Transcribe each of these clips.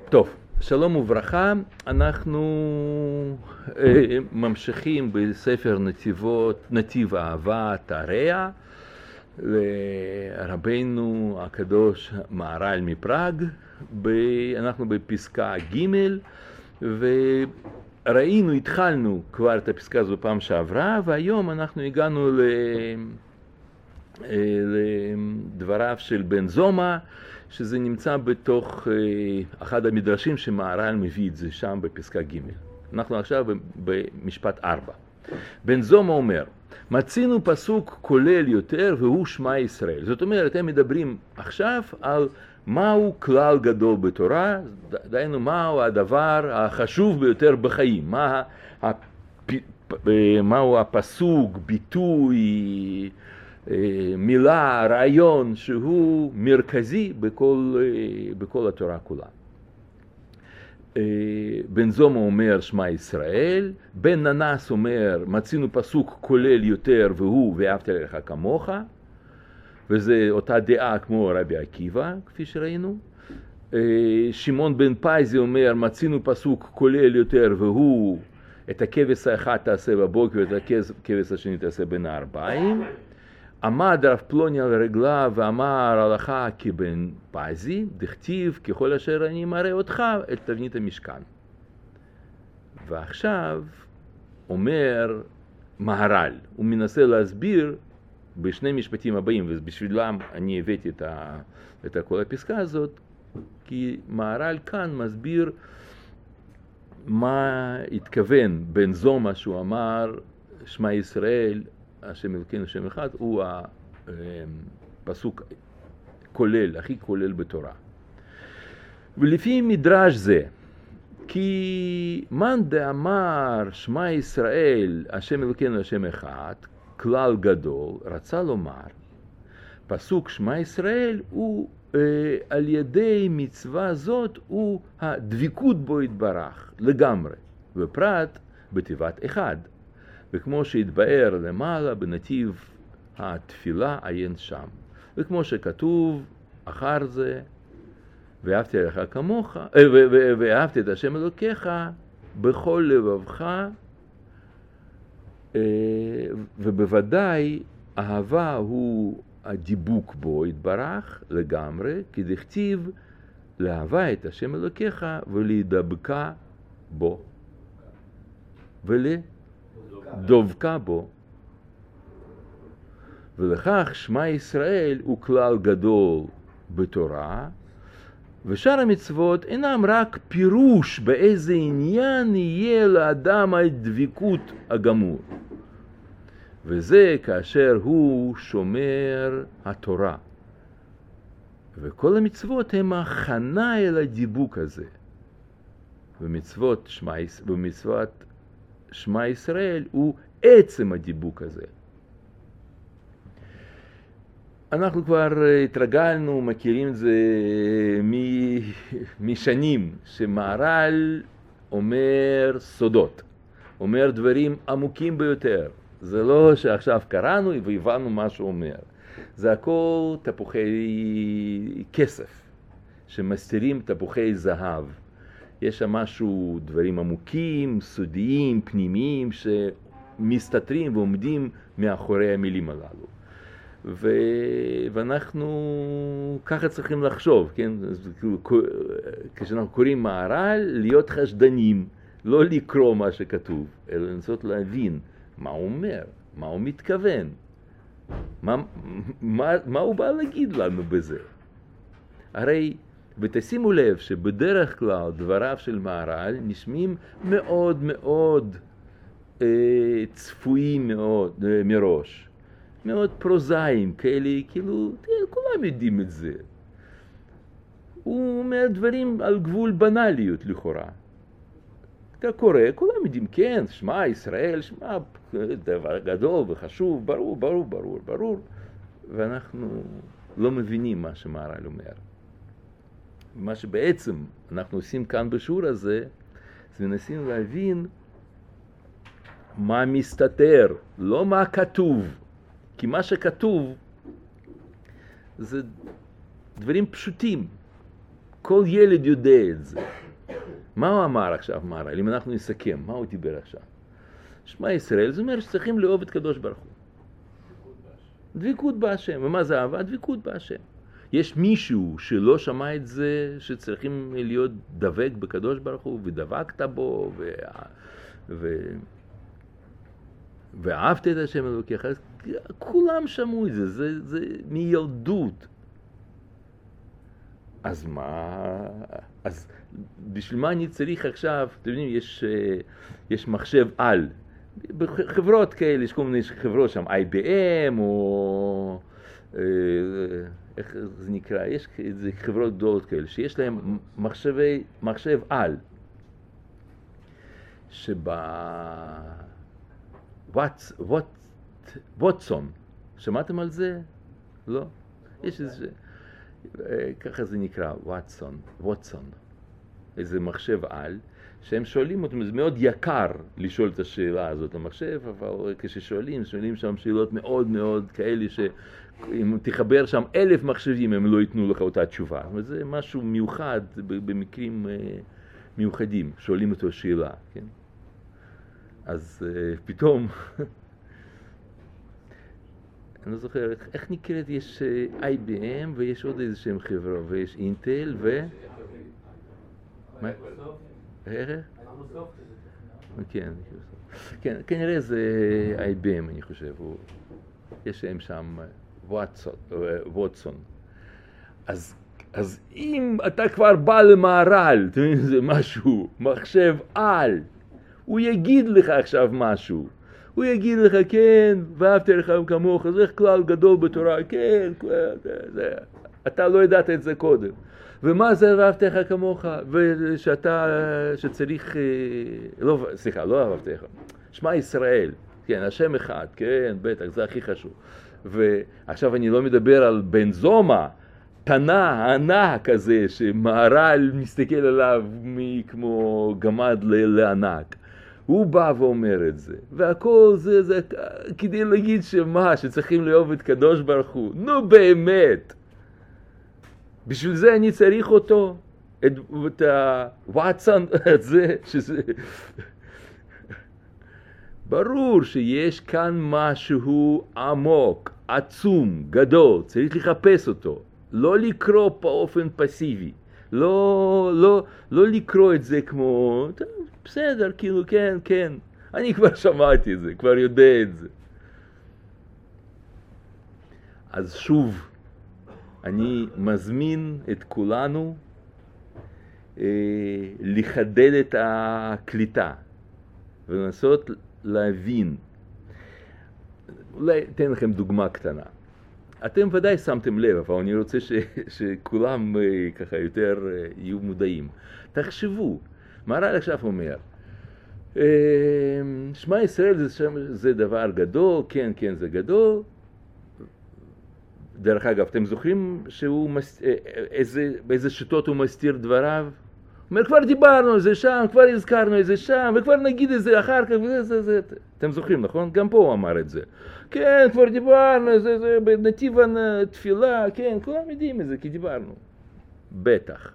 טוב, שלום וברכה, אנחנו ממשיכים בספר נתיב אהבה תריה לרבנו הקדוש מהר"ל מפראג. אנחנו בפסקה ג' וראינו, התחלנו כבר את הפסקה הזו פעם שעברה, והיום אנחנו הגענו לדבריו של בן זומא, שזה נמצא בתוך אחד המדרשים שמהר"ל מביא את זה שם בפסקה ג'. אנחנו עכשיו במשפט 4. בן זומא אומר, מצינו פסוק כולל יותר והוא שמע ישראל. זאת אומרת, הם מדברים עכשיו על מהו כלל גדול בתורה, דהיינו מהו הדבר החשוב ביותר בחיים, מהו הפסוק, ביטוי, מילה, רעיון שהוא מרכזי בכל התורה כולה. בן זומא אומר שמע ישראל, בן ננס אומר מצינו פסוק כולל יותר והוא ואהבת לרעך כמוך, וזה אותה דעה כמו רבי עקיבא כפי שראינו. שמעון בן פייזי אומר מצינו פסוק כולל יותר והוא את הכבש האחד תעשה בבוקר ואת הכבש השני תעשה בין הערביים. עמד רב פלוני על רגליו ואמר הלכה כבן פזי, דכתיב ככל אשר אני מראה אותך את תבנית המשכן. ועכשיו אומר מהר"ל, הוא מנסה להסביר בשני משפטים הבאים, ובשבילם אני הבאתי את כל הפסקה הזאת, כי מהר"ל כאן מסביר מה התכוון בן זומא שהוא אמר שמע ישראל, השם אלוקינו השם אחד, הוא הפסוק כולל, הכי כולל בתורה. ולפי מדרש זה, כי מאן דאמר שמע ישראל, השם אלוקינו השם אחד, כלל גדול, רצה לומר, פסוק שמע ישראל הוא על ידי מצווה זאת, הוא הדביקות בו יתברך לגמרי, ופרט בתיבת אחד. וכמו שהתבאר למעלה בנתיב התפילה עיין שם. וכמו שכתוב אחר זה, ואהבת לרעך כמוך, ואהבת את השם אלוקיך בכל לבבך, ובוודאי אהבה הוא הדיבוק בו יתברך לגמרי, כי דכתיב לאהבה את השם אלוקיך ולהידבקה בו. דובקה בו, ולכך שמע ישראל הוא כלל גדול בתורה, ושאר המצוות אינם רק פירוש באיזה עניין יהיה לאדם הדבקות הגמור, וזה כאשר הוא שומר התורה, וכל המצוות הם הכנה אל הדיבוק הזה, ומצוות שמע ישראל הוא עצם הדיבוק הזה. אנחנו כבר התרגלנו, מכירים את זה משנים, שמהר"ל אומר סודות, אומר דברים עמוקים ביותר. זה לא שעכשיו קראנו והבנו מה שהוא אומר. זה הכל תפוחי כסף, שמסתירים תפוחי זהב. יש שם משהו, דברים עמוקים, סודיים, פנימיים, שמסתתרים ועומדים מאחורי המילים הללו. ואנחנו ככה צריכים לחשוב, כן? כשאנחנו קוראים מהר"ל, להיות חשדנים, לא לקרוא מה שכתוב, אלא לנסות להבין מה הוא אומר, מה הוא מתכוון, מה הוא בא להגיד לנו בזה. הרי ותשימו לב שבדרך כלל דבריו של מהר"ל נשמעים מאוד מאוד צפויים מאוד מראש, מאוד פרוזאיים, כאלה, כאילו, כולם יודעים את זה. הוא אומר דברים על גבול בנאליות לכאורה. אתה קורא, כולם יודעים, כן, שמע ישראל, שמע דבר גדול וחשוב, ברור, ברור, ברור, ברור, ואנחנו לא מבינים מה שמהר"ל אומר. מה שבעצם אנחנו עושים כאן בשיעור הזה, זה מנסים להבין מה מסתתר, לא מה כתוב. כי מה שכתוב זה דברים פשוטים. כל ילד יודע את זה. מה הוא אמר עכשיו, מהר"ל? אם אנחנו נסכם, מה הוא דיבר עכשיו? שמע ישראל, זה אומר שצריכים לאהוב את קדוש ברוך הוא. דבקות בהשם. ומה זה אהבה? דבקות בהשם. יש מישהו שלא שמע את זה, שצריכים להיות דבק בקדוש ברוך הוא, ודבקת בו, ואהבת את השם אלוקיך. כולם שמעו את זה, זה מילדות. אז מה? אז בשביל מה אני צריך עכשיו, אתם יודעים, יש מחשב על. בחברות כאלה, יש כל מיני חברות שם, IBM או איך זה נקרא, יש חברות גדולות כאלה, שיש להם מחשב על, ווטסון, שמעתם על זה? לא? יש איזה, ככה זה נקרא, ווטסון, איזה מחשב על, שהם שואלים אותם, זה מאוד יקר לשאול את השאלה הזאת למחשב, אבל כששואלים שם שאלות מאוד מאוד כאלה, שאם תחבר שם 1,000 מחשבים, הם לא ייתנו לך אותה תשובה. וזה משהו מיוחד, במקרים מיוחדים, שואלים אותו שאלה, כן? אז פתאום, אני לא זוכר, איך נקראת, יש IBM ויש עוד איזשהם חברה, ויש אינטל מה? כן, כנראה זה IBM, אני חושב, יש להם שם ווטסון. אז אם אתה כבר בא למהר"ל, אתה מבין, זה משהו, מחשב על, הוא יגיד לך עכשיו משהו. הוא יגיד לך, כן, ואהבת לך כמוך, זה כלל גדול בתורה, כן, אתה לא ידעת את זה קודם. ומה זה ואהבת לך כמוך? שצריך, לא אהבת לך, שמע ישראל, כן, השם אחד, כן, בטח, זה הכי חשוב. ועכשיו אני לא מדבר על בן זומא, תנא, ענק כזה, שמהר"ל מסתכל עליו כמו גמד לענק. הוא בא ואומר את זה, והכל זה כדי להגיד שצריכים לאהוב את קדוש ברוך הוא. נו באמת! בשביל זה אני צריך אותו, את הוואטסון הזה, שזה... ברור שיש כאן משהו עמוק, עצום, גדול, צריך לחפש אותו. לא לקרוא באופן פסיבי, לא לקרוא את זה כמו, בסדר, כאילו, כן, אני כבר שמעתי את זה, כבר יודע את זה. אז שוב, אני מזמין את כולנו לחדד את הקליטה ולנסות להבין. אולי אתן לכם דוגמה קטנה. אתם ודאי שמתם לב, אבל אני רוצה שכולם ככה יותר יהיו מודעים. תחשבו, מהר"ל עכשיו אומר, שמע ישראל זה דבר גדול, כן זה גדול. דרך אגב, אתם זוכרים באיזה שיטות הוא מסתיר דבריו? הוא אומר, כבר דיברנו על זה שם, כבר הזכרנו את זה שם, וכבר נגיד את זה אחר כך, וזה. אתם זוכרים, נכון? גם פה הוא אמר את זה. כן, כבר דיברנו, זה בנתיב התפילה, כן, כולם יודעים את זה, כי דיברנו. בטח.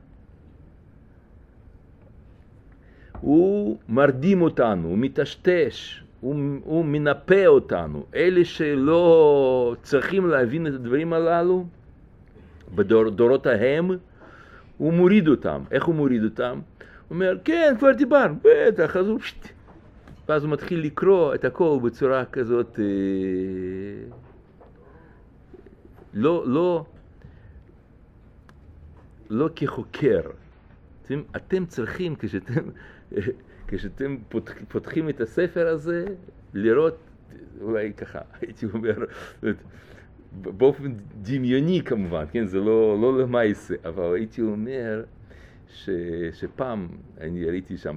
הוא מרדים אותנו, הוא מטשטש, הוא מנפה אותנו. אלה שלא צריכים להבין את הדברים הללו, בדורות ההם, הוא מוריד אותם. איך הוא מוריד אותם? הוא אומר, כן, כבר דיברנו, בטח, אז הוא... ואז הוא מתחיל לקרוא את הכל בצורה כזאת, לא כחוקר. אתם צריכים, כשאתם פותחים את הספר הזה, לראות, אולי ככה, הייתי אומר, באופן דמיוני כמובן, כן, זה לא למעשה, אבל הייתי אומר שפעם אני ראיתי שם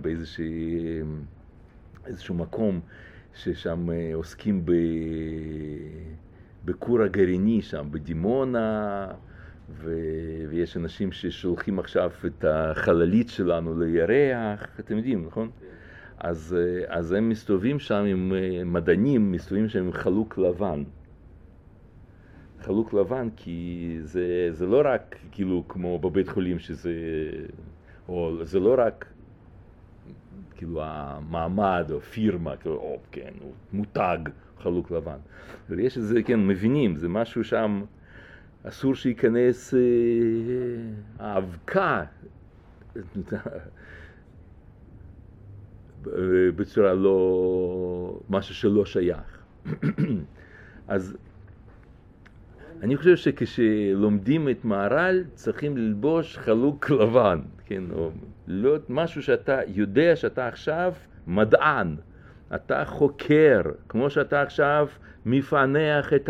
באיזשהו מקום ששם עוסקים בכור הגרעיני שם, בדימונה, ויש אנשים ששולחים עכשיו את החללית שלנו לירח, אתם יודעים, נכון? אז הם מסתובבים שם עם מדענים, מסתובבים שם עם חלוק לבן. חלוק לבן, כי זה לא רק כאילו כמו בבית חולים שזה, או זה לא רק כאילו המעמד או פירמה, כאילו, או כן, הוא מותג חלוק לבן. אבל יש את זה, כן, מבינים, זה משהו שם, אסור שייכנס האבקה בצורה לא, משהו שלא שייך. אז אני חושב שכשלומדים את מהר"ל צריכים ללבוש חלוק לבן, כן, או לא משהו שאתה יודע שאתה עכשיו מדען, אתה חוקר, כמו שאתה עכשיו מפענח את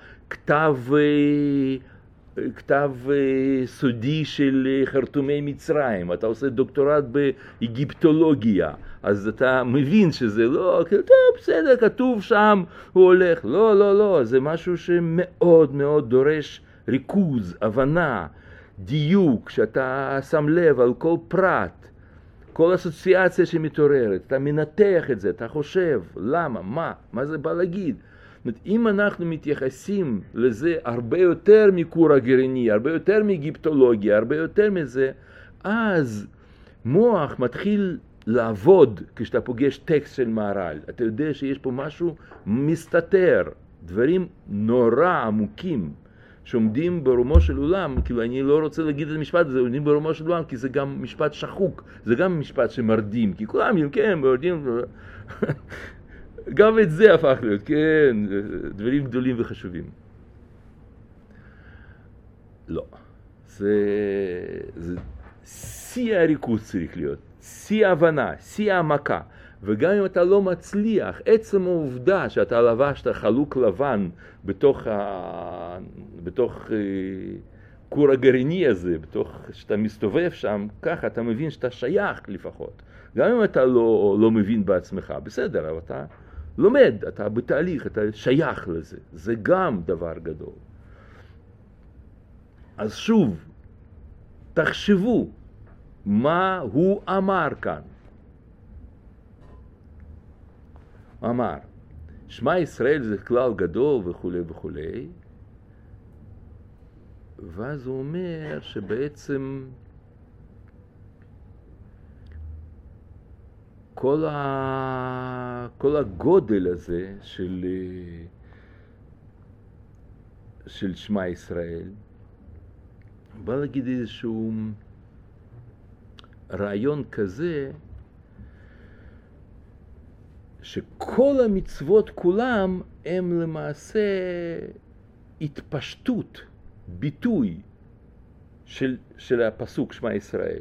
כתב סודי של חרטומי מצרים, אתה עושה דוקטורט באגיפטולוגיה, אז אתה מבין שזה לא, טוב, בסדר, כתוב שם, הוא הולך, לא, זה משהו שמאוד מאוד דורש ריכוז, הבנה, דיוק, שאתה שם לב על כל פרט, כל אסוציאציה שמתעוררת, אתה מנתח את זה, אתה חושב, למה, מה זה בא להגיד? אם אנחנו מתייחסים לזה הרבה יותר מכור הגרעיני, הרבה יותר מאגיפטולוגיה, הרבה יותר מזה, אז מוח מתחיל לעבוד כשאתה פוגש טקסט של מהר"ל. אתה יודע שיש פה משהו מסתתר, דברים נורא עמוקים שעומדים ברומו של עולם, כאילו אני לא רוצה להגיד את המשפט הזה, עומדים ברומו של עולם, כי זה גם משפט שחוק, זה גם משפט שמרדים, כי כולם, כן, מרדים, גם את זה הפך להיות, כן, דברים גדולים וחשובים. לא, זה שיא הריכוז צריך להיות, שיא ההבנה, שיא העמקה, וגם אם אתה לא מצליח, עצם העובדה שאתה לבשת חלוק לבן בתוך כור הגרעיני הזה, שאתה מסתובב שם, ככה אתה מבין שאתה שייך לפחות. גם אם אתה לא מבין בעצמך, בסדר, אבל אתה לומד, אתה בתהליך, אתה שייך לזה. זה גם דבר גדול. אז שוב, תחשבו מה הוא אמר כאן. אמר, שמע ישראל זה כלל גדול וכו' וכו'. ואז הוא אומר שבעצם כל הגודל הזה של שמע ישראל בא להגיד איזשהו רעיון כזה שכל המצוות כולם הם למעשה התפשטות, ביטוי של הפסוק שמע ישראל.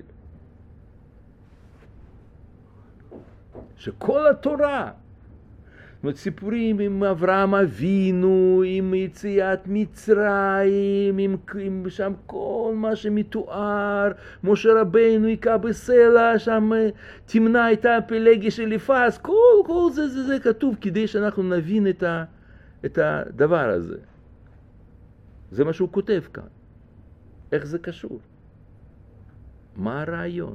שכל התורה, זאת אומרת, סיפורים עם אברהם אבינו, עם יציאת מצרים, עם שם כל מה שמתואר, משה רבינו היכה בסלע, שם תמנע הייתה פלגי של יפס, כל זה כתוב כדי שאנחנו נבין את הדבר הזה. זה מה שהוא כותב כאן. איך זה קשור? מה הרעיון?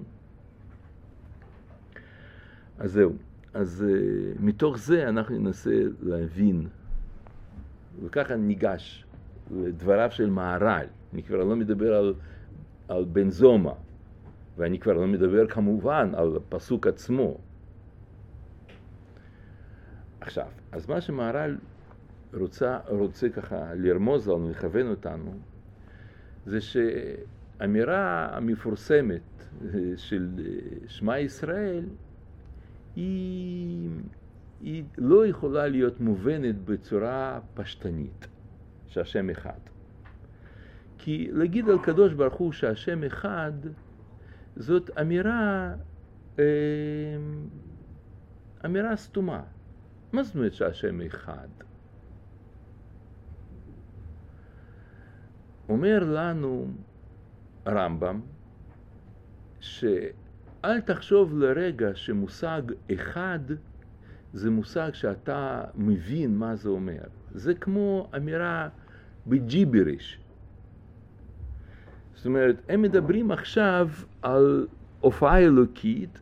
אז זהו. אז מתוך זה אנחנו ננסה להבין, וככה ניגש לדבריו של מהר"ל. אני כבר לא מדבר על בן זומא, ואני כבר לא מדבר כמובן על הפסוק עצמו. עכשיו, אז מה שמהר"ל רוצה ככה לרמוז לנו, לכוון אותנו, זה שאמירה המפורסמת של שמע ישראל, היא לא יכולה להיות מובנת בצורה פשטנית, שהשם אחד. כי להגיד על קדוש ברוך הוא שהשם אחד, זאת אמירה סתומה. מה זאת אומרת שהשם אחד? אומר לנו הרמב"ם, אל תחשוב לרגע שמושג אחד זה מושג שאתה מבין מה זה אומר. זה כמו אמירה בג'יבריש. זאת אומרת, הם מדברים עכשיו על הופעה אלוקית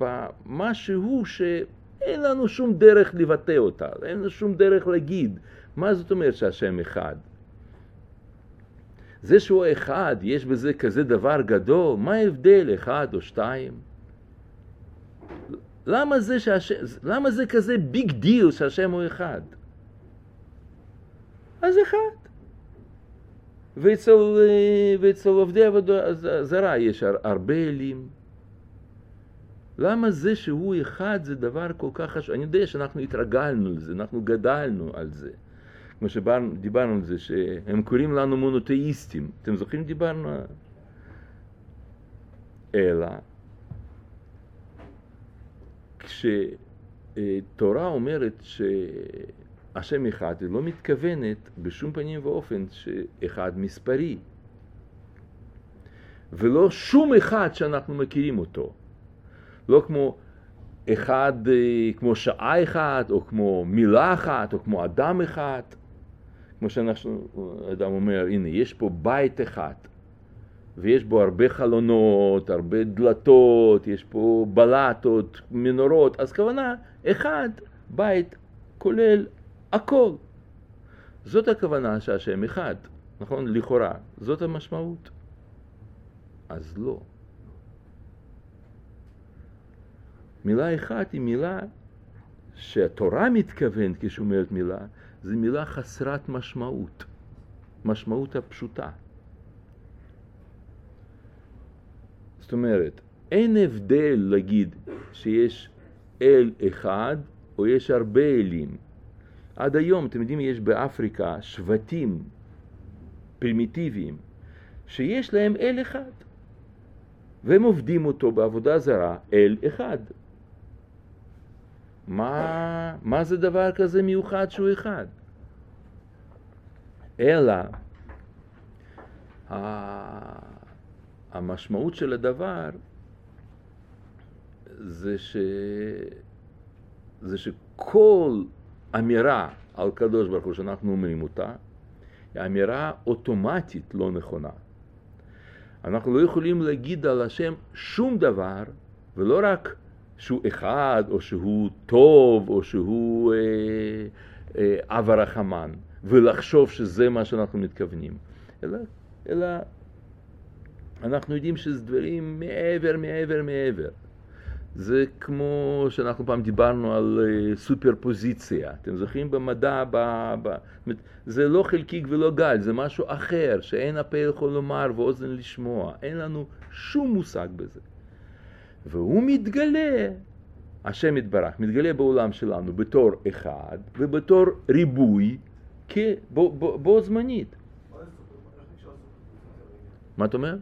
במשהו שאין לנו שום דרך לבטא אותה, אין לנו שום דרך להגיד מה זאת אומרת שהשם אחד? זה שהוא אחד, יש בזה כזה דבר גדול, מה ההבדל, אחד או שתיים? למה זה כזה ביג דיל שהשם הוא אחד? אז אחד. ואצל עובדי עבודה זרה יש הרבה אלים. למה זה שהוא אחד זה דבר כל כך חשוב? אני יודע שאנחנו התרגלנו לזה, אנחנו גדלנו על זה. כמו שדיברנו על זה, שהם קוראים לנו מונותאיסטים. אתם זוכרים דיברנו? אלא, כשתורה אומרת שהשם אחד, היא לא מתכוונת בשום פנים ואופן שאחד מספרי. ולא שום אחד שאנחנו מכירים אותו. לא כמו אחד, כמו שעה אחת, או כמו מילה אחת, או כמו אדם אחד. כמו שאדם אומר, הנה, יש פה בית אחד, ויש בו הרבה חלונות, הרבה דלתות, יש פה בלטות, מנורות, אז כוונה, אחד, בית, כולל הכל. זאת הכוונה שהשם אחד, נכון? לכאורה, זאת המשמעות. אז לא. מילה אחת היא מילה שהתורה מתכוונת כשאומרת מילה, זו מילה חסרת משמעות, משמעות הפשוטה. זאת אומרת, אין הבדל להגיד שיש אל אחד או יש הרבה אלים. עד היום, אתם יודעים, יש באפריקה שבטים פרימיטיביים שיש להם אל אחד, והם עובדים אותו בעבודה זרה, אל אחד. מה זה דבר כזה מיוחד שהוא אחד? אלא המשמעות של הדבר זה שכל אמירה על קדוש ברוך הוא שאנחנו אומרים אותה, היא אמירה אוטומטית לא נכונה. אנחנו לא יכולים להגיד על השם שום דבר, ולא רק שהוא אחד, או שהוא טוב, או שהוא אב הרחמן, ולחשוב שזה מה שאנחנו מתכוונים. אלא אנחנו יודעים שזה דברים מעבר. זה כמו שאנחנו פעם דיברנו על סופרפוזיציה. אתם זוכרים במדע, זה לא חלקיק ולא גל, זה משהו אחר, שאין הפה יכול לומר ואוזן לשמוע. אין לנו שום מושג בזה. והוא מתגלה, השם יתברך, מתגלה בעולם שלנו בתור אחד ובתור ריבוי בו זמנית. מה אתה אומר?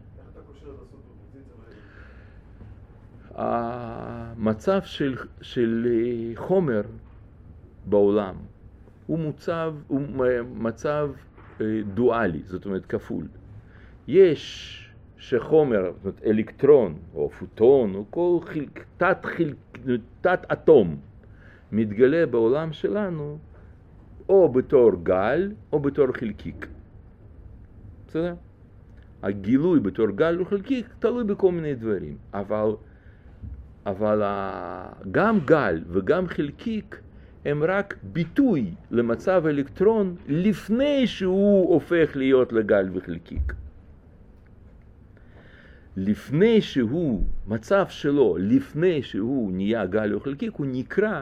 המצב של חומר בעולם הוא מצב דואלי, זאת אומרת כפול. יש שחומר, זאת אומרת אלקטרון או פוטון או כל תת אטום מתגלה בעולם שלנו או בתור גל או בתור חלקיק. בסדר? הגילוי בתור גל או חלקיק תלוי בכל מיני דברים, אבל גם גל וגם חלקיק הם רק ביטוי למצב אלקטרון לפני שהוא הופך להיות לגל וחלקיק. לפני שהוא, מצב שלו, לפני שהוא נהיה גל או חלקיק, הוא נקרא,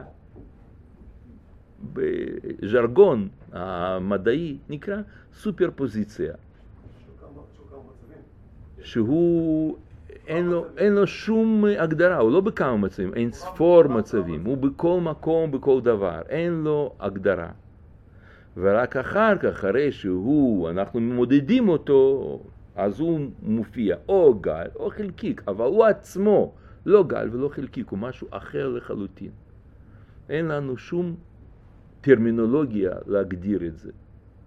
בז'רגון המדעי, נקרא סופרפוזיציה. שהוא, אין לו שום הגדרה, הוא לא בכמה מצבים, אין ספור מצבים, הוא בכל מקום, בכל דבר, אין לו הגדרה. ורק אחר כך, אחרי אנחנו מודדים אותו, אז הוא מופיע או גל או חלקיק, אבל הוא עצמו לא גל ולא חלקיק, הוא משהו אחר לחלוטין. אין לנו שום טרמינולוגיה להגדיר את זה.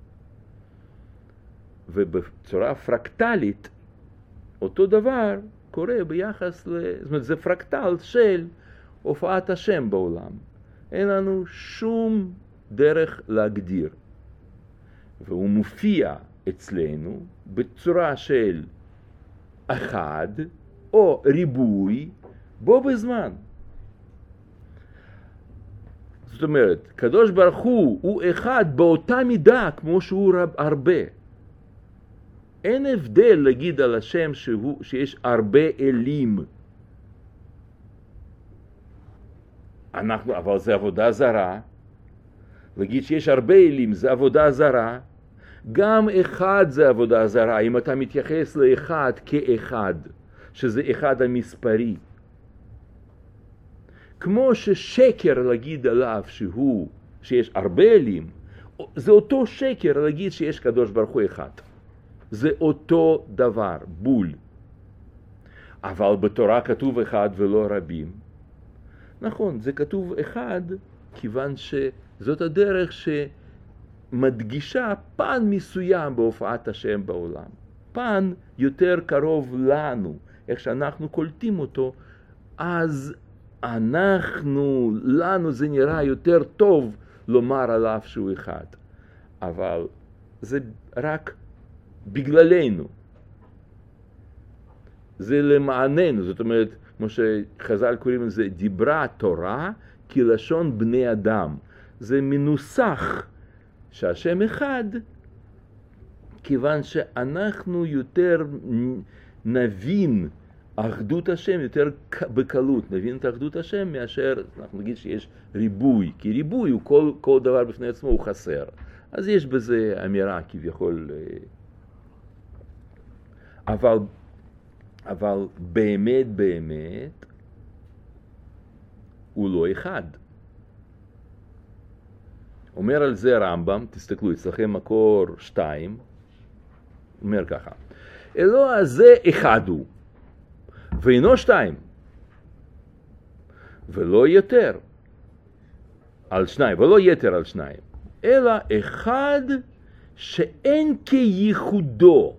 ובצורה פרקטלית, אותו דבר קורה ביחס זאת אומרת, זה פרקטל של הופעת השם בעולם. אין לנו שום דרך להגדיר. והוא מופיע אצלנו בצורה של אחד או ריבוי בו בזמן. זאת אומרת, קדוש ברוך הוא אחד באותה מידה כמו שהוא הרבה. אין הבדל להגיד על השם שיש הרבה אלים. אבל זה עבודה זרה. להגיד שיש הרבה אלים זה עבודה זרה. גם אחד זה עבודה זרה, אם אתה מתייחס לאחד כאחד, שזה אחד המספרי. כמו ששקר להגיד עליו שיש הרבה אלים, זה אותו שקר להגיד שיש קדוש ברוך הוא אחד. זה אותו דבר, בול. אבל בתורה כתוב אחד ולא רבים. נכון, זה כתוב אחד, כיוון שזאת הדרך שמדגישה פן מסוים בהופעת השם בעולם. פן יותר קרוב לנו, איך שאנחנו קולטים אותו, אז לנו זה נראה יותר טוב לומר עליו שהוא אחד. אבל זה רק בגללנו. זה למעננו, זאת אומרת, כמו שחז"ל קוראים לזה, דיברה תורה כלשון בני אדם. זה מנוסח שהשם אחד, כיוון שאנחנו יותר נבין אחדות השם יותר בקלות, נבין את אחדות השם מאשר אנחנו נגיד שיש ריבוי, כי ריבוי הוא כל דבר בפני עצמו הוא חסר. אז יש בזה אמירה כביכול, אבל באמת הוא לא אחד. אומר על זה רמב"ם, תסתכלו אצלכם מקור 2, אומר ככה, אלוה הזה אחד הוא, ואינו 2, ולא יותר על 2, ולא יתר על 2, אלא אחד שאין כייחודו.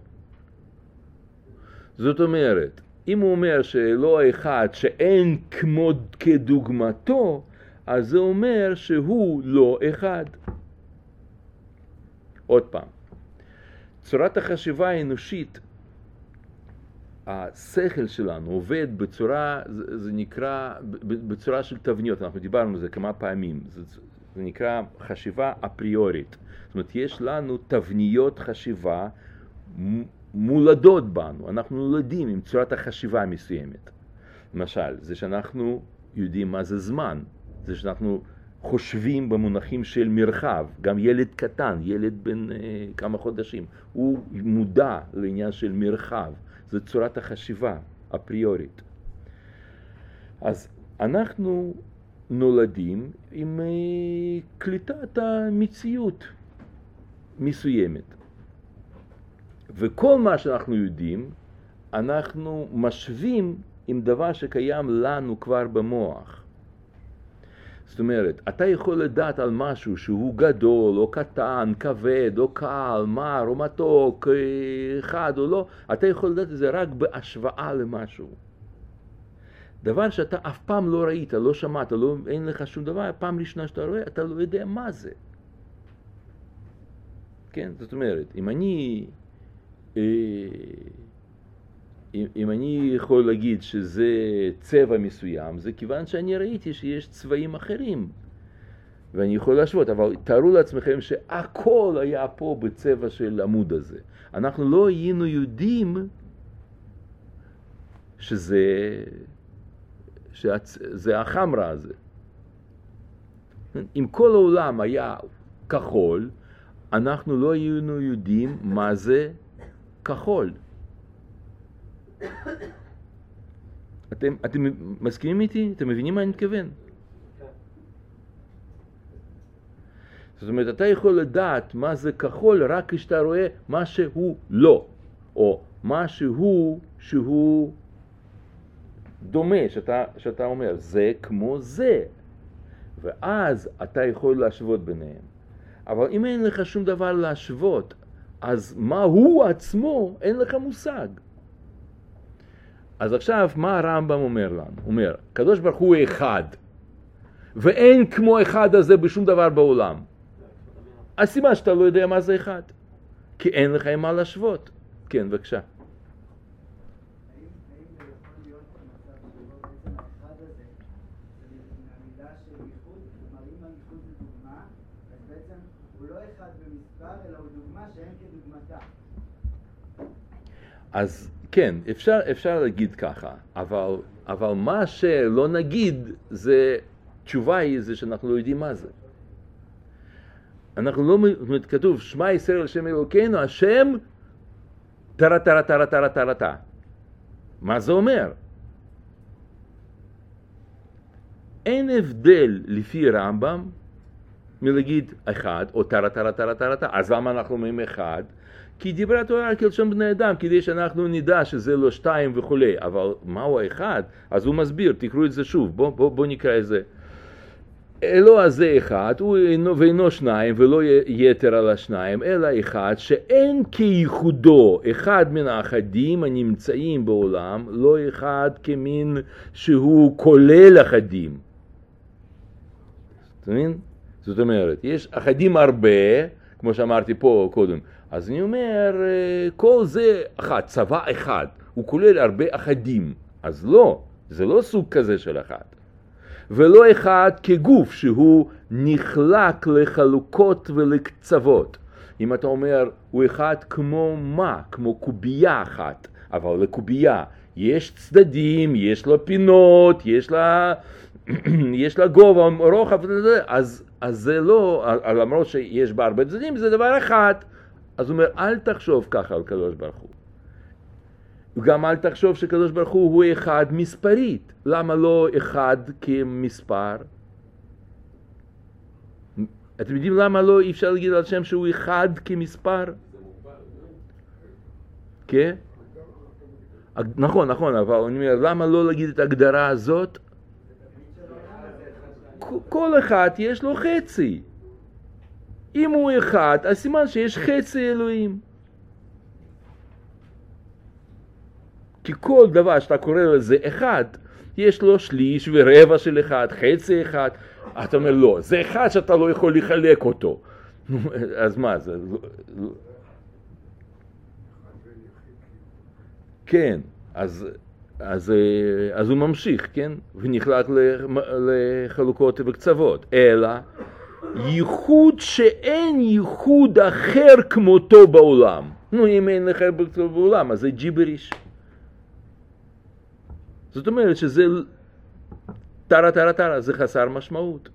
זאת אומרת, אם הוא אומר שאלוה אחד שאין כמו כדוגמתו, אז זה אומר שהוא לא אחד. עוד פעם, צורת החשיבה האנושית, השכל שלנו עובד בצורה, זה נקרא, בצורה של תבניות, אנחנו דיברנו על זה כמה פעמים, זה נקרא חשיבה אפריורית. זאת אומרת, יש לנו תבניות חשיבה מולדות בנו, אנחנו נולדים עם צורת החשיבה המסוימת. למשל, זה שאנחנו יודעים מה זה זמן, זה שאנחנו חושבים במונחים של מרחב, גם ילד קטן, ילד בן כמה חודשים, הוא מודע לעניין של מרחב, זה צורת החשיבה אפריורית. אז אנחנו נולדים עם קליטת המציאות מסוימת. וכל מה שאנחנו יודעים, אנחנו משווים עם דבר שקיים לנו כבר במוח. זאת אומרת, אתה יכול לדעת על משהו שהוא גדול או קטן, כבד או קל, מר או מתוק, חד או לא, אתה יכול לדעת את זה רק בהשוואה למשהו. דבר שאתה אף פעם לא ראית, לא שמעת, אין לך שום דבר, פעם ראשונה שאתה רואה, אתה לא יודע מה זה. כן? זאת אומרת, אם אני יכול להגיד שזה צבע מסוים, זה כיוון שאני ראיתי שיש צבעים אחרים. ואני יכול להשוות, אבל תארו לעצמכם שהכל היה פה בצבע של עמוד הזה. אנחנו לא היינו יודעים שזה החמרה הזה. אם כל העולם היה כחול, אנחנו לא היינו יודעים מה זה כחול. אתם מסכימים איתי? אתם מבינים מה אני מתכוון? זאת אומרת, אתה יכול לדעת מה זה כחול רק כשאתה רואה מה שהוא לא, או משהו שהוא דומה, שאתה אומר, זה כמו זה. ואז אתה יכול להשוות ביניהם. אבל אם אין לך שום דבר להשוות, אז מה הוא עצמו, אין לך מושג. אז עכשיו, מה הרמב"ם אומר לנו? הוא אומר, קדוש ברוך הוא אחד, ואין כמו אחד הזה בשום דבר בעולם. הסיבה שאתה לא יודע מה זה אחד, כי אין לך עם מה להשוות. כן, בבקשה. העמדה של ייחוד, כלומר אם הייחוד זה דוגמה, אז בעצם הוא לא אחד במספר, אלא הוא דוגמה שאין כדוגמתה. אז כן, אפשר להגיד ככה, אבל מה שלא נגיד, תשובה היא זה שאנחנו לא יודעים מה זה. אנחנו לא, כתוב, שמע ישראל השם אלוקינו, השם טרה טרה טרה טרה טרה טרה. מה זה אומר? אין הבדל לפי רמב"ם מלהגיד אחד או טרה טרה טרה טרה טרה. אז למה אנחנו אומרים אחד? כי דיברה התורה כלשון בני אדם, כדי שאנחנו נדע שזה לא שתיים וכו'. אבל מהו האחד? אז הוא מסביר, תקראו את זה שוב, בוא נקרא את זה. אלוה הזה אחד, הוא ואינו שניים ולא יתר על השניים, אלא אחד שאין כייחודו אחד מן האחדים הנמצאים בעולם, לא אחד כמין שהוא כולל אחדים. זאת אומרת, יש אחדים הרבה, כמו שאמרתי פה קודם, אז אני אומר, כל זה אחד, צבא אחד, הוא כולל הרבה אחדים, אז לא, זה לא סוג כזה של אחד. ולא אחד כגוף שהוא נחלק לחלוקות ולקצוות. אם אתה אומר, הוא אחד כמו מה? כמו קובייה אחת. אבל לקובייה יש צדדים, יש לה פינות, יש לה גובה, רוחב, אז זה לא, למרות שיש בה הרבה צדדים, זה דבר אחד. אז הוא אומר, אל תחשוב ככה על קדוש ברוך הוא. וגם אל תחשוב שקדוש ברוך הוא אחד מספרית. למה לא אחד כמספר? אתם יודעים למה לא אי אפשר להגיד על שם שהוא אחד כמספר? כן? נכון, אבל אני אומר, למה לא להגיד את ההגדרה הזאת? כל אחד יש לו חצי. אם הוא אחד, אז סימן שיש חצי אלוהים. כי כל דבר שאתה קורא לזה אחד, יש לו שליש ורבע של אחד, חצי אחד. אתה אומר, לא, זה אחד שאתה לא יכול לחלק אותו. אז מה זה? כן, אז הוא ממשיך, כן? ונחלק לחלוקות וקצוות. אלא, ייחוד שאין ייחוד אחר כמותו בעולם. אם אין אחר כמותו בעולם, אז זה ג'יבריש. זאת אומרת שזה טרה טרה טרה, זה חסר משמעות.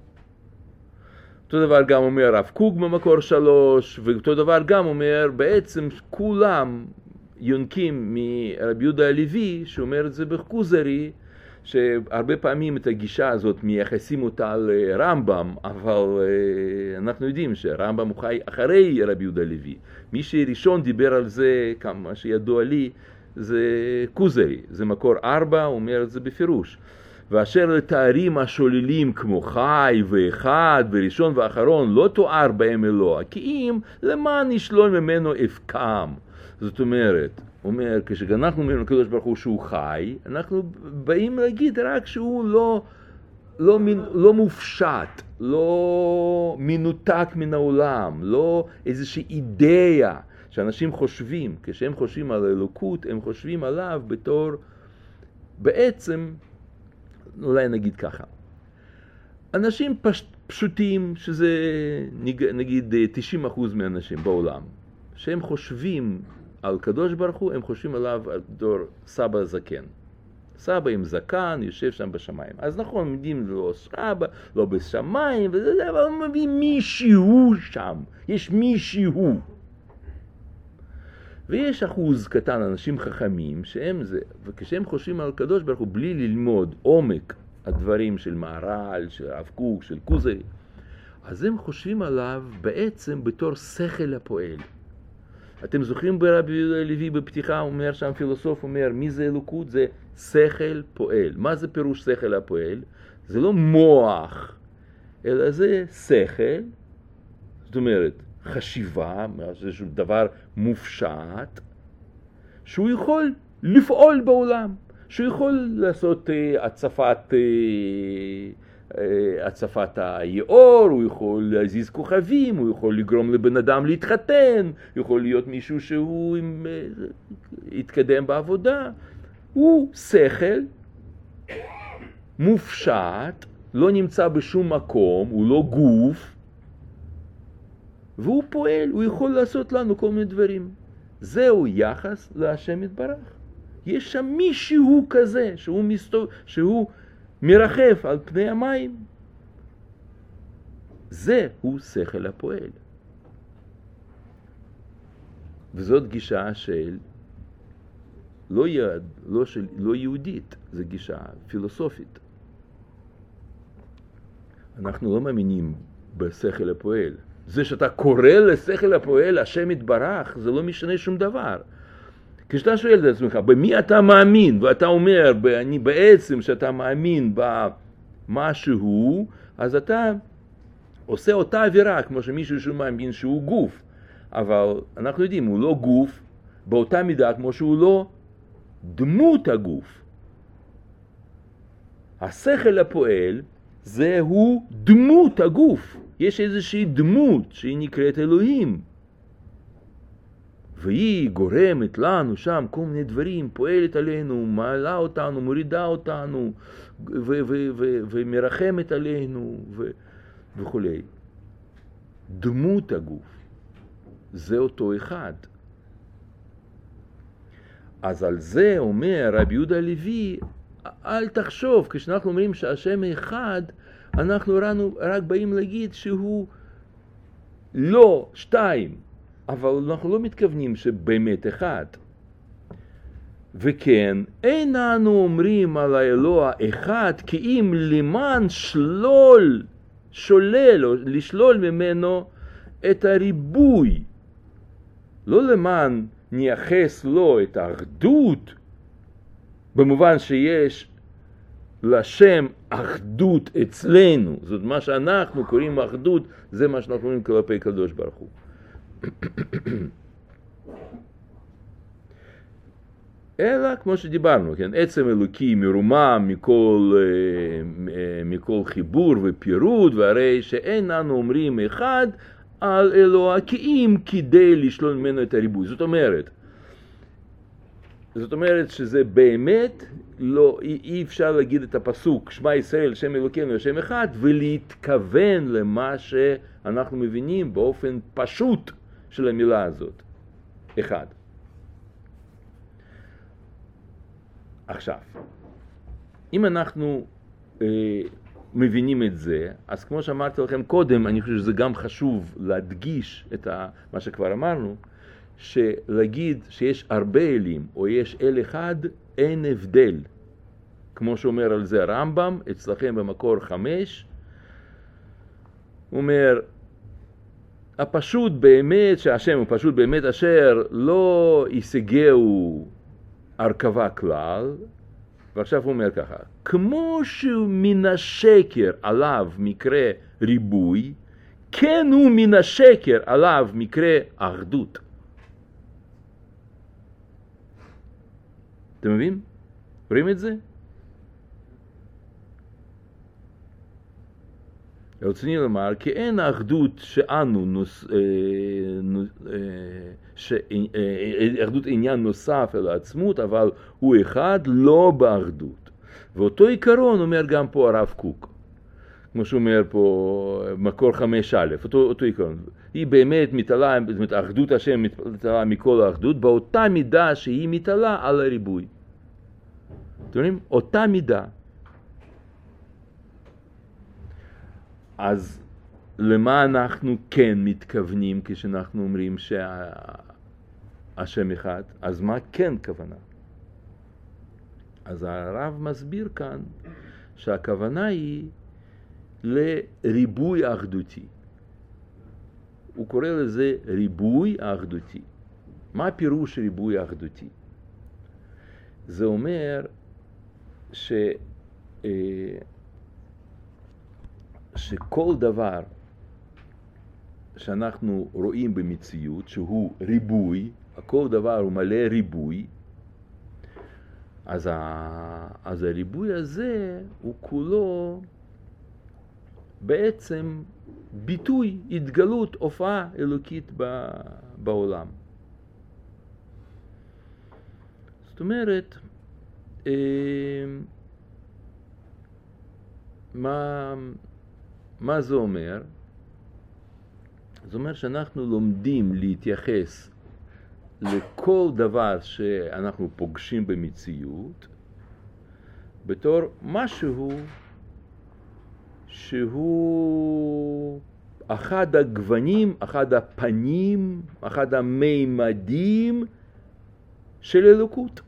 אותו דבר גם אומר רב קוק במקור 3, ואותו דבר גם אומר בעצם כולם יונקים מרבי יהודה הלוי, שאומר את זה בכוזרי, שהרבה פעמים את הגישה הזאת מייחסים אותה לרמב"ם, אבל אנחנו יודעים שרמב"ם הוא חי אחרי רבי יהודה הלוי. מי שראשון דיבר על זה, כמה שידוע לי, זה כוזרי, זה מקור 4, הוא אומר את זה בפירוש. ואשר לתארים השוללים כמו חי ואחד וראשון ואחרון לא תואר בהם אלוה, כי אם למען נשלול ממנו אפקם. זאת אומרת, הוא אומר, כשאנחנו אומרים לקדוש ברוך הוא שהוא חי, אנחנו באים להגיד רק שהוא לא מופשט, לא מנותק מן העולם, לא איזושהי אידאה שאנשים חושבים, כשהם חושבים על אלוקות, הם חושבים עליו בתור, בעצם, אולי נגיד ככה, אנשים פשוטים, שזה נגיד 90% מהאנשים בעולם, שהם חושבים על קדוש ברוך הוא, הם חושבים עליו בתור סבא זקן. סבא עם זקן, יושב שם בשמיים. אז נכון, יודעים לא סבא, לא בשמיים, וזה, אבל הוא מביא מישהו שם. יש מישהו. ויש אחוז קטן, אנשים חכמים, שהם זה, וכשהם חושבים על קדוש ברוך הוא, בלי ללמוד עומק הדברים של מהר"ל, של הרב קוק, של כוזרי, אז הם חושבים עליו בעצם בתור שכל הפועל. אתם זוכרים ברבי יהודה הלוי בפתיחה, אומר שם פילוסוף, אומר, מי זה אלוקות? זה שכל פועל. מה זה פירוש שכל הפועל? זה לא מוח, אלא זה שכל, זאת אומרת, חשיבה, זה דבר מופשט, שהוא יכול לפעול בעולם, שהוא יכול לעשות הצפת היאור, הוא יכול להזיז כוכבים, הוא יכול לגרום לבן אדם להתחתן, הוא יכול להיות מישהו שהוא יתקדם בעבודה. הוא שכל מופשט לא נמצא בשום מקום, הוא לא גוף, והוא פועל, הוא יכול לעשות לנו כל מיני דברים. זהו יחס להשם יתברך. יש שם מישהו כזה, שהוא מרחף על פני המים. זהו שכל הפועל. וזאת גישה של לא יהודית, זו גישה פילוסופית. אנחנו לא מאמינים בשכל הפועל. זה שאתה קורא לשכל הפועל, השם יתברך, זה לא משנה שום דבר. כשאתה שואל את עצמך, במי אתה מאמין? ואתה אומר, אני בעצם שאתה מאמין במשהו, אז אתה עושה אותה עבירה, כמו שמישהו שהוא מאמין שהוא גוף. אבל אנחנו יודעים, הוא לא גוף באותה מידה כמו שהוא לא דמות הגוף. השכל הפועל זהו דמות הגוף. יש איזושהי דמות שהיא נקראת אלוהים. והיא גורמת לנו שם כל מיני דברים, פועלת עלינו, מעלה אותנו, מורידה אותנו, ומרחמת עלינו, וכו'. דמות הגוף. זה אותו אחד. אז על זה אומר רבי יהודה הלוי, אל תחשוב, כשאנחנו אומרים שהשם אחד, אנחנו רק באים להגיד שהוא לא שתיים, אבל אנחנו לא מתכוונים שבאמת אחד. וכן, אין אנו אומרים על האלוה אחד, כי אם למען שולל או לשלול ממנו את הריבוי, לא למען נייחס לו את האחדות, במובן שיש לשם אחדות אצלנו, זאת מה שאנחנו קוראים אחדות, זה מה שאנחנו קוראים כלפי קדוש ברוך הוא. אלא כמו שדיברנו, כן, עצם אלוקי מרומם מכל חיבור ופירוד, והרי שאין אנו אומרים אחד על אלוה כי אם כדי לשלול ממנו את הריבוי. זאת אומרת שזה באמת לא, אי אפשר להגיד את הפסוק שמע ישראל שם אלוקינו השם אחד ולהתכוון למה שאנחנו מבינים באופן פשוט של המילה הזאת, אחד. עכשיו, אם אנחנו מבינים את זה, אז כמו שאמרתי לכם קודם, אני חושב שזה גם חשוב להדגיש את מה שכבר אמרנו, שלהגיד שיש הרבה אלים או יש אל אחד, אין הבדל. כמו שאומר על זה הרמב"ם, אצלכם במקור 5, הוא אומר, הפשוט באמת, שהשם הוא פשוט באמת אשר לא ישגהו הרכבה כלל, ועכשיו הוא אומר ככה, כמו שמן השקר עליו מקרה ריבוי, כן הוא מן השקר עליו מקרה אחדות. אתם מבין? רואים את זה? רציני לומר, כי אין האחדות שאנו, אחדות עניין נוסף אל העצמות, אבל הוא אחד לא באחדות. ואותו עיקרון אומר גם פה הרב קוק. כמו שאומר פה מקור 5א, אותו עיקרון. היא באמת מתעלה, אחדות השם מתעלה מכל האחדות, באותה מידה שהיא מתעלה על הריבוי. אתם יודעים? אותה מידה. אז למה אנחנו כן מתכוונים כשאנחנו אומרים שהשם אחד? אז מה כן כוונה? אז הרב מסביר כאן שהכוונה היא לריבוי אחדותי. הוא קורא לזה ריבוי אחדותי. מה הפירוש ריבוי אחדותי? זה אומר שכל דבר שאנחנו רואים במציאות, שהוא ריבוי, כל דבר הוא מלא ריבוי, אז הריבוי הזה הוא כולו בעצם ביטוי, התגלות, הופעה אלוקית בעולם. זאת אומרת, מה זה אומר? זה אומר שאנחנו לומדים להתייחס לכל דבר שאנחנו פוגשים במציאות בתור משהו שהוא אחד הגוונים, אחד הפנים, אחד המימדים של אלוקות.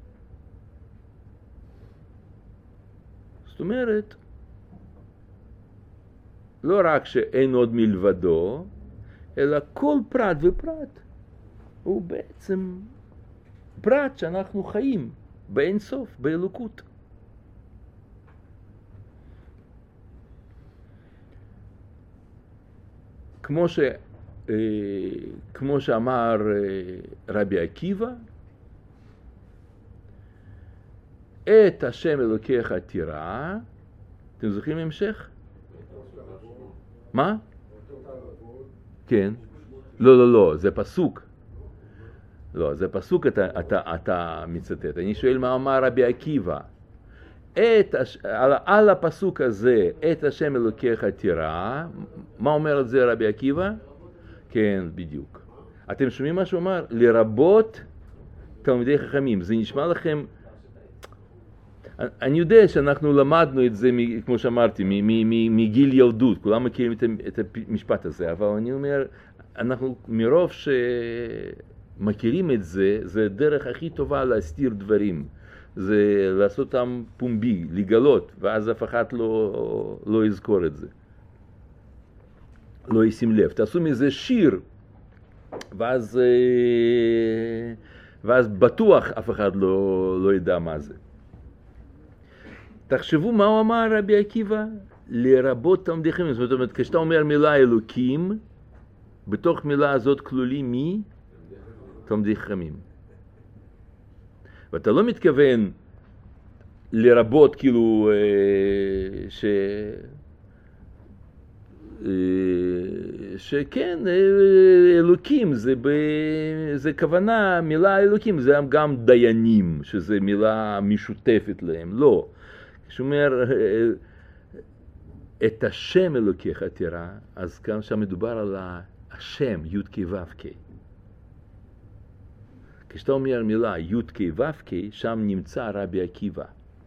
זאת אומרת, לא רק שאין עוד מלבדו, אלא כל פרט ופרט הוא בעצם פרט שאנחנו חיים באין סוף, באלוקות. כמו שאמר רבי עקיבא, את השם אלוקיך תירא. אתם זוכרים המשך? מה? כן. לא, זה פסוק. לא, זה פסוק אתה מצטט. אני שואל מה אמר רבי עקיבא. על הפסוק הזה, את השם אלוקיך תירא, מה אומר על זה רבי עקיבא? כן, בדיוק. אתם שומעים מה שהוא אמר? לרבות תלמידי חכמים. זה נשמע לכם... אני יודע שאנחנו למדנו את זה, כמו שאמרתי, מגיל ילדות, כולם מכירים את המשפט הזה, אבל אני אומר, אנחנו מרוב שמכירים את זה, זה הדרך הכי טובה להסתיר דברים, זה לעשות אותם פומבי, לגלות, ואז אף אחד לא יזכור את זה, לא ישים לב. תעשו מזה שיר, ואז בטוח אף אחד לא ידע מה זה. תחשבו מה הוא אמר רבי עקיבא, לרבות תלמידי חכמים. זאת אומרת, כשאתה אומר מילה אלוקים, בתוך מילה הזאת כלולים מי? תלמידי חכמים. ואתה לא מתכוון לרבות כאילו שכן, אלוקים זה כוונה, מילה אלוקים זה גם דיינים, שזה מילה משותפת להם, לא. כשאומר את השם אלוקיך תירא, אז כאן שם מדובר על השם, י' כ' ו' כ'. כשאתה אומר מילה י' כ' ו' כ', שם נמצא רבי עקיבא.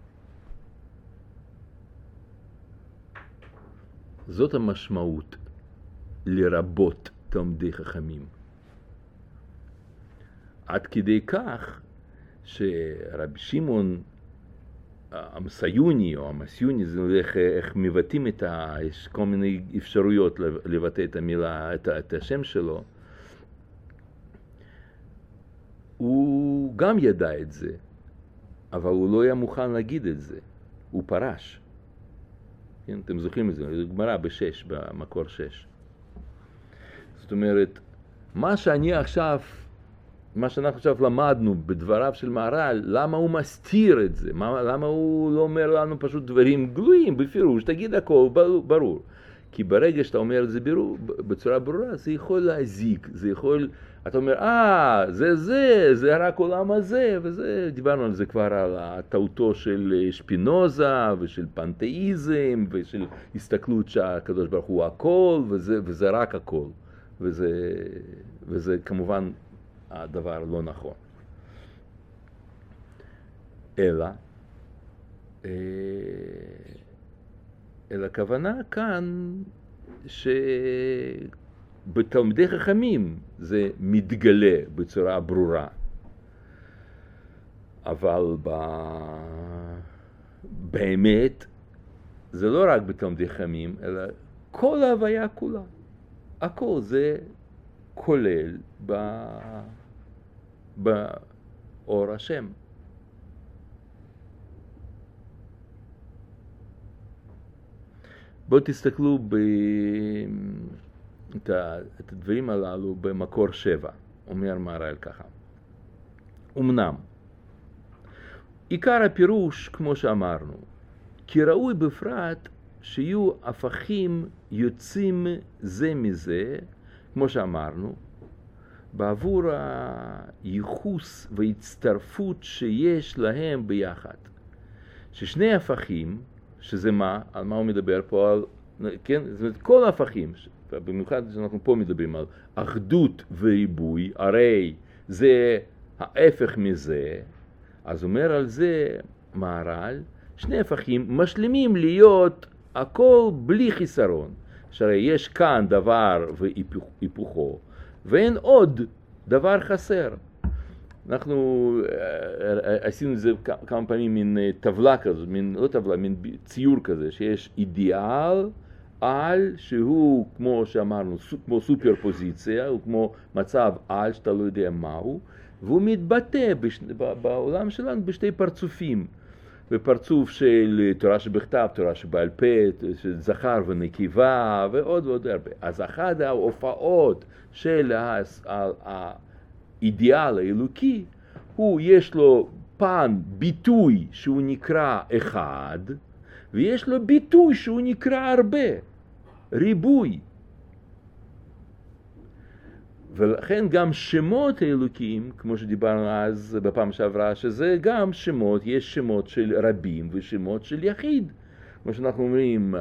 זאת המשמעות לרבות תלמידי חכמים. עד כדי כך שרבי שמעון המסיוני או המסיוני, זה איך מבטאים יש כל מיני אפשרויות לבטא את המילה, את השם שלו. הוא גם ידע את זה, אבל הוא לא היה מוכן להגיד את זה. הוא פרש. כן, אתם זוכרים את זה, זה גמרא במקור 6. זאת אומרת, מה שאנחנו עכשיו למדנו בדבריו של מהר"ל, למה הוא מסתיר את זה? למה הוא לא אומר לנו פשוט דברים גלויים, בפירוש? תגיד הכל, ברור. כי ברגע שאתה אומר את זה בצורה ברורה, זה יכול להזיק, זה יכול... אתה אומר, זה רק עולם הזה, וזה, דיברנו על זה כבר, על הטעותו של שפינוזה, ושל פנתאיזם, ושל הסתכלות שהקדוש ברוך הוא הכל, וזה רק הכל. וזה כמובן הדבר לא נכון. אלא הכוונה כאן שבתלמידי חכמים זה מתגלה בצורה ברורה. אבל באמת זה לא רק בתלמידי חכמים, אלא כל ההוויה כולה. הכל זה כולל באור השם. בואו תסתכלו את הדברים הללו במקור 7, אומר מהר"ל ככה. אמנם, עיקר הפירוש, כמו שאמרנו, כי ראוי בפרט שיהיו הפכים יוצאים זה מזה, כמו שאמרנו, בעבור הייחוס וההצטרפות שיש להם ביחד. ששני הפכים, שזה מה? על מה הוא מדבר פה? על, כן? זאת אומרת, כל ההפכים, במיוחד שאנחנו פה מדברים על אחדות וריבוי, הרי זה ההפך מזה, אז אומר על זה מהר"ל, שני הפכים משלימים להיות הכל בלי חיסרון, שהרי יש כאן דבר והיפוכו, ואין עוד דבר חסר. אנחנו עשינו את זה כמה פעמים מין טבלה כזאת, לא טבלה, מין ציור כזה, שיש אידיאל על שהוא, כמו שאמרנו, כמו סופרפוזיציה, הוא כמו מצב על שאתה לא יודע מהו, והוא מתבטא בעולם שלנו בשתי פרצופים. בפרצוף של תורה שבכתב, תורה שבעל פה, של זכר ונקבה ועוד ועוד הרבה. אז אחת ההופעות של האידיאל האלוקי, יש לו פן ביטוי שהוא נקרא אחד, ויש לו ביטוי שהוא נקרא הרבה, ריבוי. ולכן גם שמות האלוקים, כמו שדיברנו אז בפעם שעברה, שזה גם שמות, יש שמות של רבים ושמות של יחיד. כמו שאנחנו אומרים,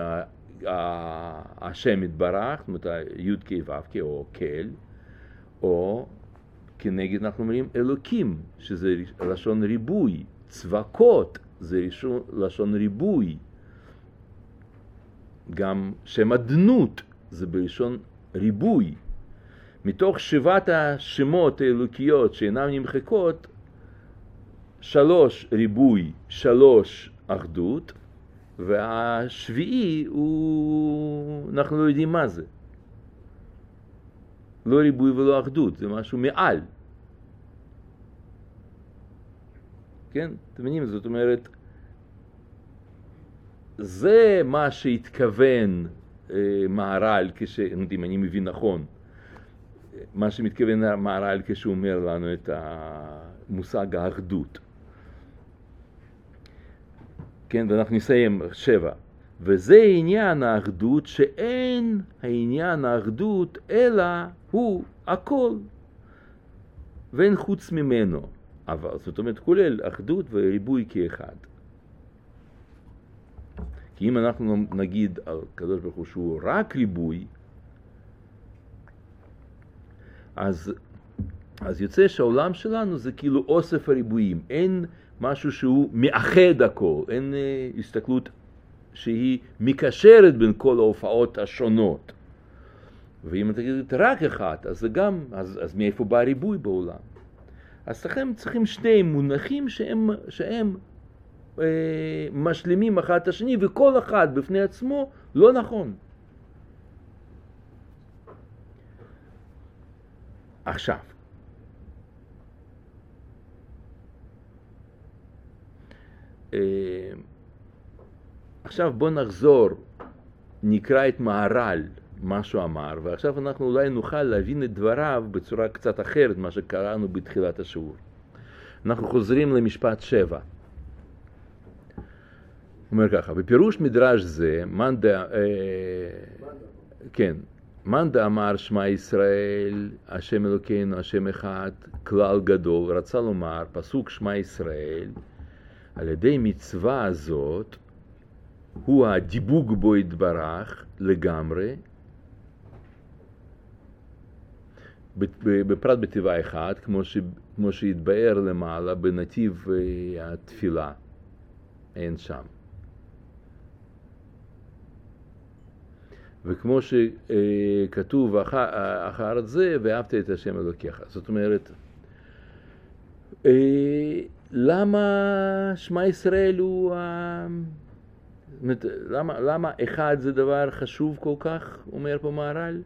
השם יתברך, זאת אומרת, י' כ' ו' כ' או כל, או כנגד אנחנו אומרים אלוקים, שזה לשון ריבוי, צבקות, זה לשון ריבוי. גם שם אדנות, זה בלשון ריבוי. מתוך 7 השמות האלוקיות שאינם נמחקות, 3 ריבוי, 3 אחדות, והשביעי אנחנו לא יודעים מה זה. לא ריבוי ולא אחדות, זה משהו מעל. כן? אתם מבינים? זאת אומרת, זה מה שהתכוון מהר"ל, אם אני מבין נכון, מה שמתכוון מהר"ל כשהוא אומר לנו את המושג האחדות. כן, ואנחנו נסיים 7. וזה עניין האחדות, שאין העניין האחדות, אלא הוא הכל, ואין חוץ ממנו. אבל זאת אומרת, כולל אחדות וריבוי כאחד. כי אם אנחנו נגיד על הקדוש ברוך הוא שהוא רק ריבוי, אז יוצא שהעולם שלנו זה כאילו אוסף הריבועים, אין משהו שהוא מאחד הכל, אין הסתכלות שהיא מקשרת בין כל ההופעות השונות. ואם אתה תגיד רק אחד, אז זה גם, אז מאיפה בא ריבוי בעולם? אז לכם צריכים שני מונחים שהם משלימים אחד את השני, וכל אחד בפני עצמו לא נכון. עכשיו, בוא נחזור, נקרא את מהר"ל, מה שהוא אמר, ועכשיו אנחנו אולי נוכל להבין את דבריו בצורה קצת אחרת, מה שקראנו בתחילת השיעור. אנחנו חוזרים למשפט 7. הוא אומר ככה, בפירוש מדרש זה, מאן דאמר שמע ישראל, השם אלוקינו, השם אחד, כלל גדול, רצה לומר, פסוק שמע ישראל, על ידי מצווה הזאת, הוא הדיבוק בו יתברך לגמרי, בפרט בתיבה אחד, כמו שהתבאר למעלה בנתיב התפילה, אין שם. וכמו שכתוב אחר זה, ואהבת את השם אלוקיך. זאת אומרת, למה שמע ישראל הוא... למה אחד זה דבר חשוב כל כך, אומר פה מהר"ל?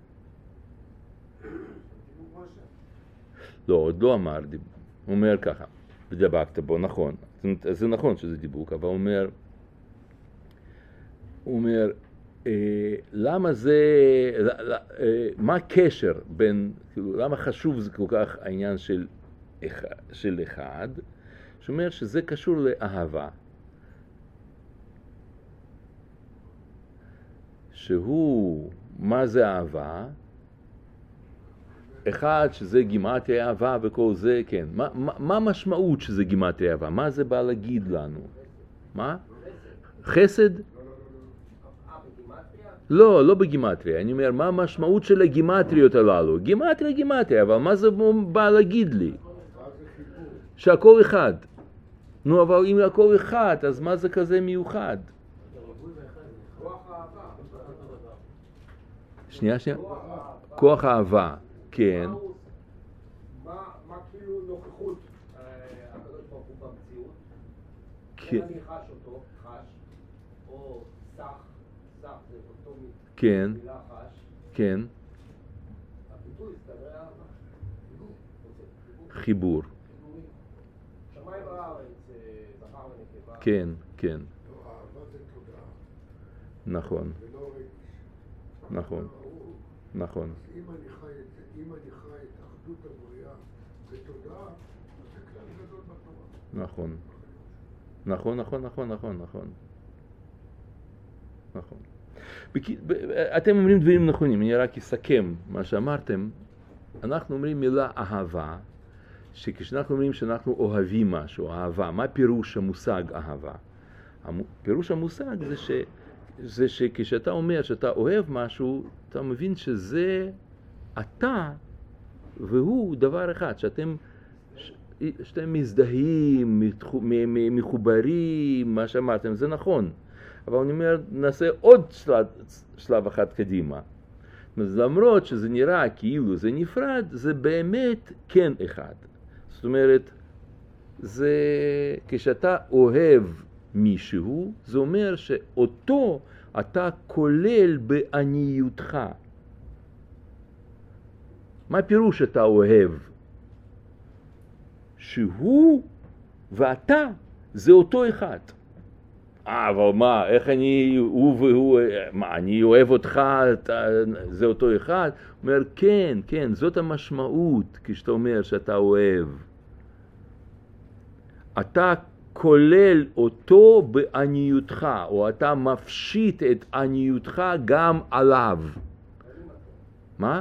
לא, עוד לא אמר דיבוק. הוא אומר ככה, ודבקת בו, נכון. זה נכון שזה דיבוק, אבל הוא אומר, למה זה, מה הקשר בין, כאילו, למה חשוב זה כל כך העניין של אחד, שאומר שזה קשור לאהבה. שהוא, מה זה אהבה? אחד, שזה גימטריה אהבה וכל זה, כן. מה המשמעות שזה גימטריה אהבה? מה זה בא להגיד לנו? מה? חסד? לא בגימטריה. אני אומר, מה המשמעות של הגימטריות הללו? גימטריה, אבל מה זה בא להגיד לי? שהכל אחד. נו, אבל אם הכל אחד, אז מה זה כזה מיוחד? שנייה. כוח אהבה, כן. מה כאילו נוכחות הקדוש ברוך הוא במציאות? כן. אני חש אותו, או סך זה אותו כן. מילה חש. כן. הביטוי הסתבר אהבה. חיבור. שמיים בארץ, זכר ונקבה. כן. אהבה זה תודעה. נכון. ולא רגש. נכון. אם אני חי את אחדות הבריאה בתודעה, אז זה כלל גדול בתורה. נכון. אתם אומרים דברים נכונים, אני רק אסכם מה שאמרתם. אנחנו אומרים מילה אהבה, שכשאנחנו אומרים שאנחנו אוהבים משהו, אהבה, מה פירוש המושג אהבה? פירוש המושג זה שכשאתה אומר שאתה אוהב משהו, אתה מבין שזה אתה והוא דבר אחד, שאתם מזדהים, מחוברים, מה שאמרתם, זה נכון. אבל אני אומר, נעשה עוד שלב אחד קדימה. למרות שזה נראה כאילו זה נפרד, זה באמת כן אחד. זאת אומרת, זה כשאתה אוהב מישהו, זה אומר שאותו אתה כולל בעניותך. מה פירוש אתה אוהב? שהוא ואתה זה אותו אחד. אבל מה, איך הוא והוא, אני אוהב אותך, זה אותו אחד? הוא אומר, כן, זאת המשמעות כשאתה אומר שאתה אוהב. אתה כולל אותו בעניותך, או אתה מפשיט את עניותך גם עליו. מה?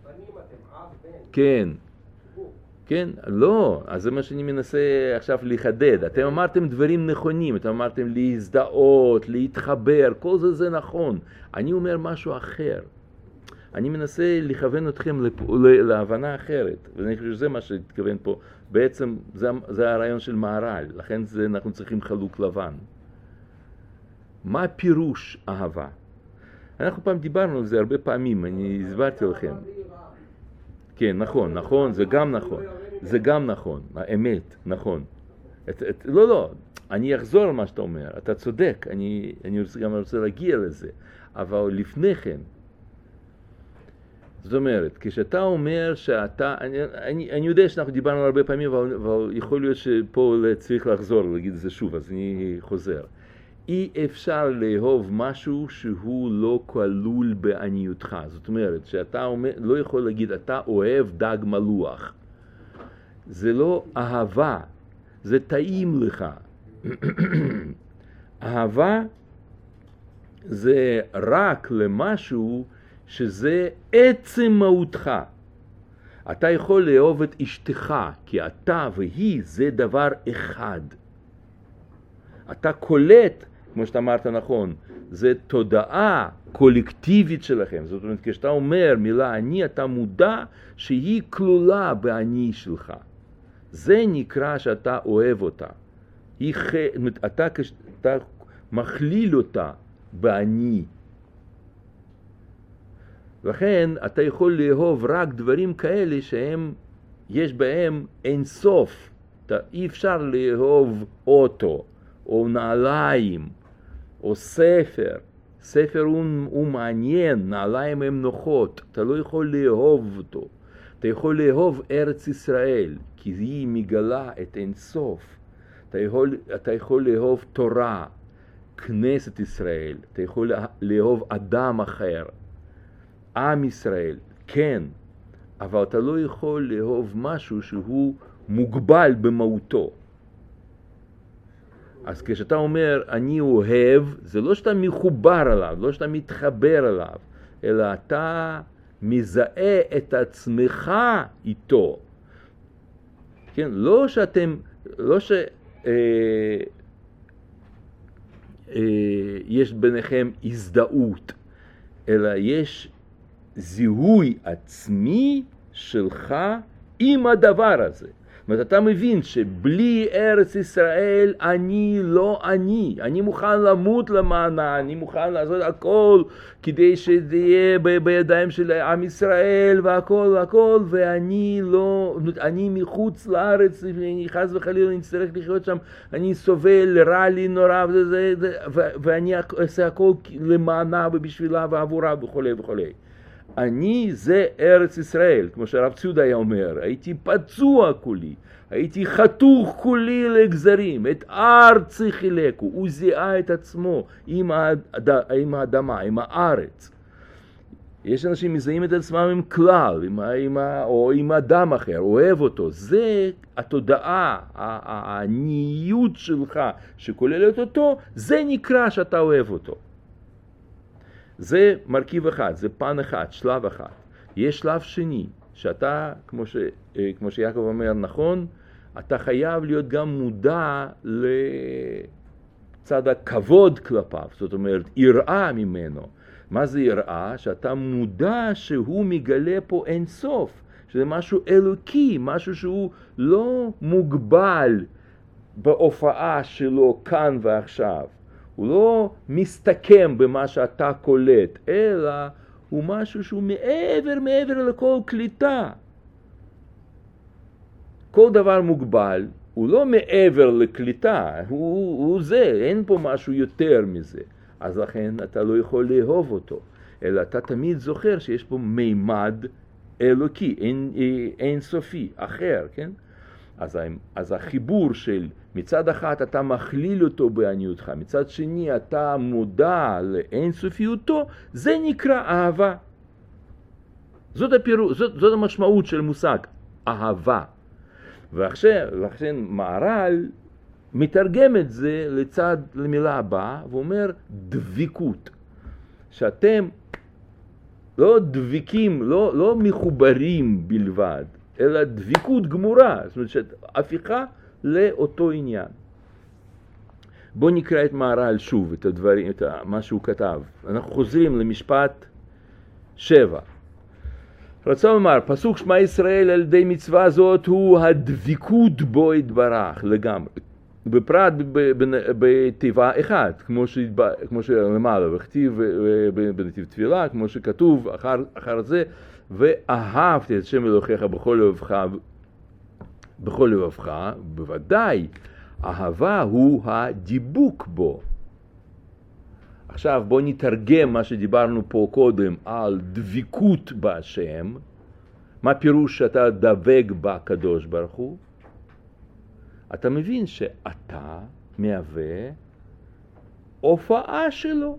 כן, לא, אז זה מה שאני מנסה עכשיו לחדד. אתם אמרתם דברים נכונים, אתם אמרתם להזדהות, להתחבר, כל זה נכון. אני אומר משהו אחר. אני מנסה לכוון אתכם להבנה אחרת, ואני חושב שזה מה שהתכוון פה. בעצם זה הרעיון של מהר"ל, לכן אנחנו צריכים חלוק לבן. מה הפירוש אהבה? אנחנו פעם דיברנו על זה הרבה פעמים, אני הסברתי לכם. כן, נכון, זה גם נכון, האמת, נכון. לא, אני אחזור על מה שאתה אומר, אתה צודק, אני גם רוצה להגיע לזה, אבל לפני כן, זאת אומרת, כשאתה אומר שאתה, אני יודע שאנחנו דיברנו הרבה פעמים, אבל יכול להיות שפה צריך לחזור, להגיד את זה שוב, אז אני חוזר. אי אפשר לאהוב משהו שהוא לא כלול בעניותך. זאת אומרת, שאתה לא יכול להגיד, אתה אוהב דג מלוח. זה לא אהבה, זה טעים לך. אהבה זה רק למשהו שזה עצם מהותך. אתה יכול לאהוב את אשתך, כי אתה והיא זה דבר אחד. אתה קולט, כמו שאתה אמרת נכון, זה תודעה קולקטיבית שלכם. זאת אומרת, כשאתה אומר מילה אני, אתה מודע שהיא כלולה באני שלך. זה נקרא שאתה אוהב אותה. אתה מכליל אותה באני. לכן אתה יכול לאהוב רק דברים כאלה יש בהם אין סוף. אי אפשר לאהוב אוטו, או נעליים, או ספר. ספר הוא מעניין, נעליים הם נוחות, אתה לא יכול לאהוב אותו. אתה יכול לאהוב ארץ ישראל, כי היא מגלה את אין סוף. אתה יכול לאהוב תורה, כנסת ישראל, אתה יכול לאהוב אדם אחר, עם ישראל, כן, אבל אתה לא יכול לאהוב משהו שהוא מוגבל במהותו. אז כשאתה אומר אני אוהב, זה לא שאתה מחובר אליו, לא שאתה מתחבר אליו, אלא אתה מזהה את עצמך איתו. כן, לא יש ביניכם הזדהות, אלא יש זיהוי עצמי שלך עם הדבר הזה. זאת אומרת, אתה מבין שבלי ארץ ישראל אני לא אני מוכן למות למענה, אני מוכן לעשות הכל כדי שזה יהיה בידיים של עם ישראל והכל, ואני לא, אני מחוץ לארץ, חס וחלילה אני צריך לחיות שם, אני סובל, רע לי נורא, ואני אעשה הכל למענה ובשבילה ועבורה וכו'. אני זה ארץ ישראל, כמו שהרב ציודה היה אומר, הייתי פצוע כולי, הייתי חתוך כולי לגזרים, את ארצי חילקו, הוא זיהה את עצמו עם האדמה, עם הארץ. יש אנשים מזהים את עצמם עם כלל, או עם אדם אחר, אוהב אותו, זה התודעה, העניות שלך שכוללת אותו, זה נקרא שאתה אוהב אותו. זה מרכיב אחד, זה פן אחד, שלב אחד. יש שלב שני, שאתה, כמו שיעקב אומר, נכון, אתה חייב להיות גם מודע לצד הכבוד כלפיו, זאת אומרת, יראה ממנו. מה זה יראה? שאתה מודע שהוא מגלה פה אין סוף, שזה משהו אלוקי, משהו שהוא לא מוגבל בהופעה שלו כאן ועכשיו. הוא לא מסתכם במה שאתה קולט, אלא הוא משהו שהוא מעבר לכל קליטה. כל דבר מוגבל, הוא לא מעבר לקליטה, הוא זה, אין פה משהו יותר מזה. אז לכן אתה לא יכול לאהוב אותו, אלא אתה תמיד זוכר שיש פה מימד אלוקי, אין סופי, אחר, כן? אז החיבור של מצד אחד אתה מכליל אותו בעניותך, מצד שני אתה מודע לאין סופיותו, זה נקרא אהבה. זאת המשמעות של מושג, אהבה. ולכן מהר"ל מתרגם את זה לצד למילה הבאה, ואומר דביקות. שאתם לא דביקים, לא מחוברים בלבד, אלא דביקות גמורה, זאת אומרת הפיכה לאותו עניין. בואו נקרא את מהר"ל שוב, את הדברים, את מה שהוא כתב. אנחנו חוזרים למשפט 7. רצה לומר, פסוק שמע ישראל על ידי מצווה זאת הוא הדביקות בו יתברך לגמרי. בפרט בתיבה אחת, כמו שלמעלה, וכתיב בנתיב תפילה, כמו שכתוב אחר זה, ואהבת את שם אלוהיך בכל לבבך, בוודאי, אהבה הוא הדיבוק בו. עכשיו בוא נתרגם מה שדיברנו פה קודם על דביקות בהשם. מה פירוש שאתה דבק בקדוש ברוך הוא? אתה מבין שאתה מהווה הופעה שלו.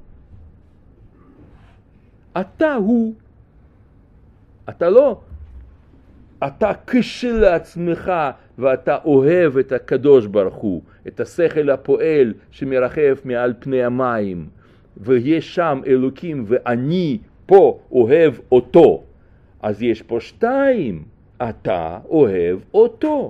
אתה הוא. אתה לא. אתה כשלעצמך ואתה אוהב את הקדוש ברוך הוא, את השכל הפועל שמרחף מעל פני המים, ויש שם אלוקים ואני פה אוהב אותו. אז יש פה שתיים, אתה אוהב אותו.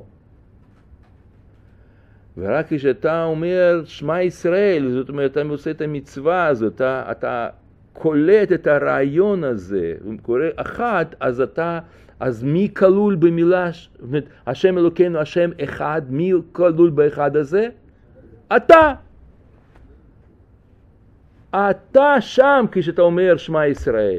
ורק כשאתה אומר שמע ישראל, זאת אומרת אתה עושה את המצווה הזאת, אתה קולט את הרעיון הזה, וקורא אחת, אז מי כלול במילה, השם אלוקינו, השם אחד, מי כלול באחד הזה? אתה. אתה שם כשאתה אומר שמע ישראל.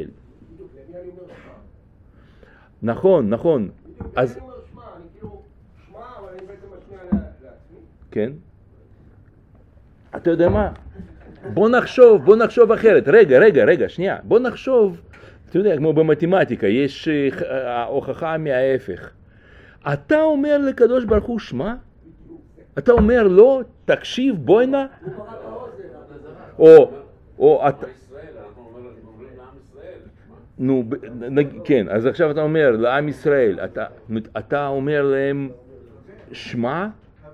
נכון. אז אני אומר שמע, אני כאילו שמע, אבל אני בעצם משמיע לעצמי. כן. אתה יודע מה? בוא נחשוב אחרת. רגע, שנייה. בוא נחשוב, אתה יודע, כמו במתמטיקה, יש ההוכחה מההפך. אתה אומר לקדוש ברוך הוא שמע? אתה אומר לו, תקשיב, בואי נא? או אתה... נו, כן, אז עכשיו אתה אומר לעם ישראל, אתה אומר להם שמע?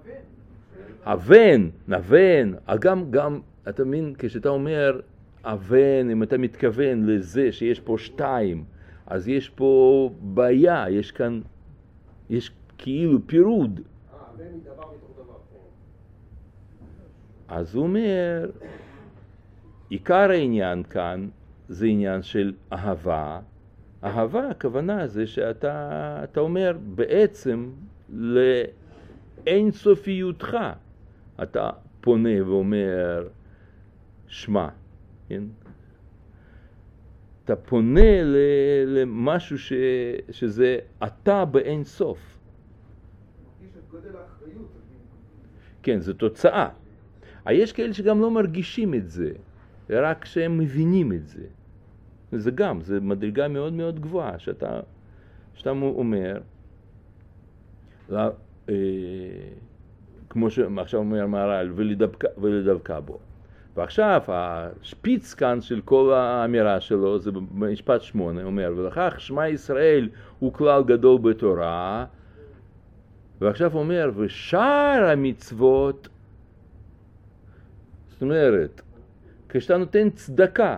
אבן, גם, אתה מבין, כשאתה אומר אבן, אם אתה מתכוון לזה שיש פה שתיים, אז יש פה בעיה, יש כאילו פירוד. אבן היא דבר מתוך דבר. אז הוא אומר, עיקר העניין כאן, זה עניין של אהבה. אהבה, הכוונה זה שאתה אומר בעצם לאינסופיותך. אתה פונה ואומר שמע, כן? אתה פונה למשהו שזה אתה באין סוף. מרגיש את גודל האחריות. כן, זו תוצאה. יש כאלה שגם לא מרגישים את זה, רק שהם מבינים את זה. זה גם, זה מדרגה מאוד מאוד גבוהה, שאתה אומר, כמו שעכשיו אומר מהר"ל, ולדבקה בו. ועכשיו השפיץ כאן של כל האמירה שלו, זה במשפט 8, אומר, ולכך שמע ישראל הוא כלל גדול בתורה, ועכשיו אומר, ושאר המצוות, זאת אומרת, כשאתה נותן צדקה,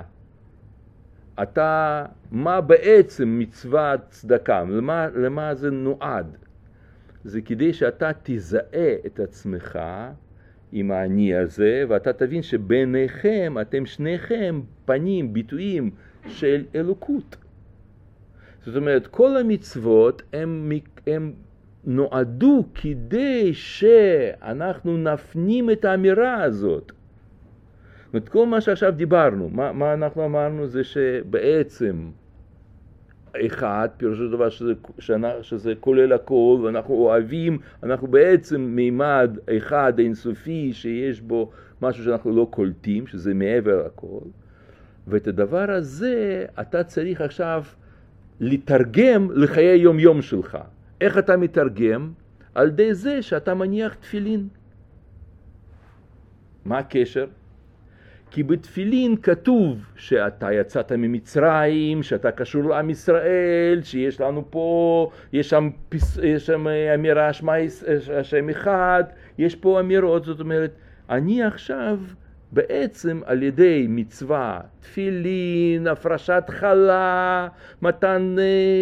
מה בעצם מצוות צדקה? למה זה נועד? זה כדי שאתה תזהה את עצמך עם העני הזה, ואתה תבין שביניכם, אתם שניכם פנים, ביטויים של אלוקות. זאת אומרת, כל המצוות הם נועדו כדי שאנחנו נפנים את האמירה הזאת. זאת אומרת, כל מה שעכשיו דיברנו, מה אנחנו אמרנו זה שבעצם אחד, פירושו דבר שזה כולל הכל, ואנחנו אוהבים, אנחנו בעצם מימד אחד אינסופי שיש בו משהו שאנחנו לא קולטים, שזה מעבר הכל. ואת הדבר הזה אתה צריך עכשיו לתרגם לחיי יום יום שלך. איך אתה מתרגם? על ידי זה שאתה מניח תפילין. מה הקשר? כי בתפילין כתוב שאתה יצאת ממצרים, שאתה קשור לעם ישראל, שיש לנו פה, יש שם אמירה שמע השם אחד, יש פה אמירות, זאת אומרת, אני עכשיו בעצם על ידי מצווה, תפילין, הפרשת חלה, מתן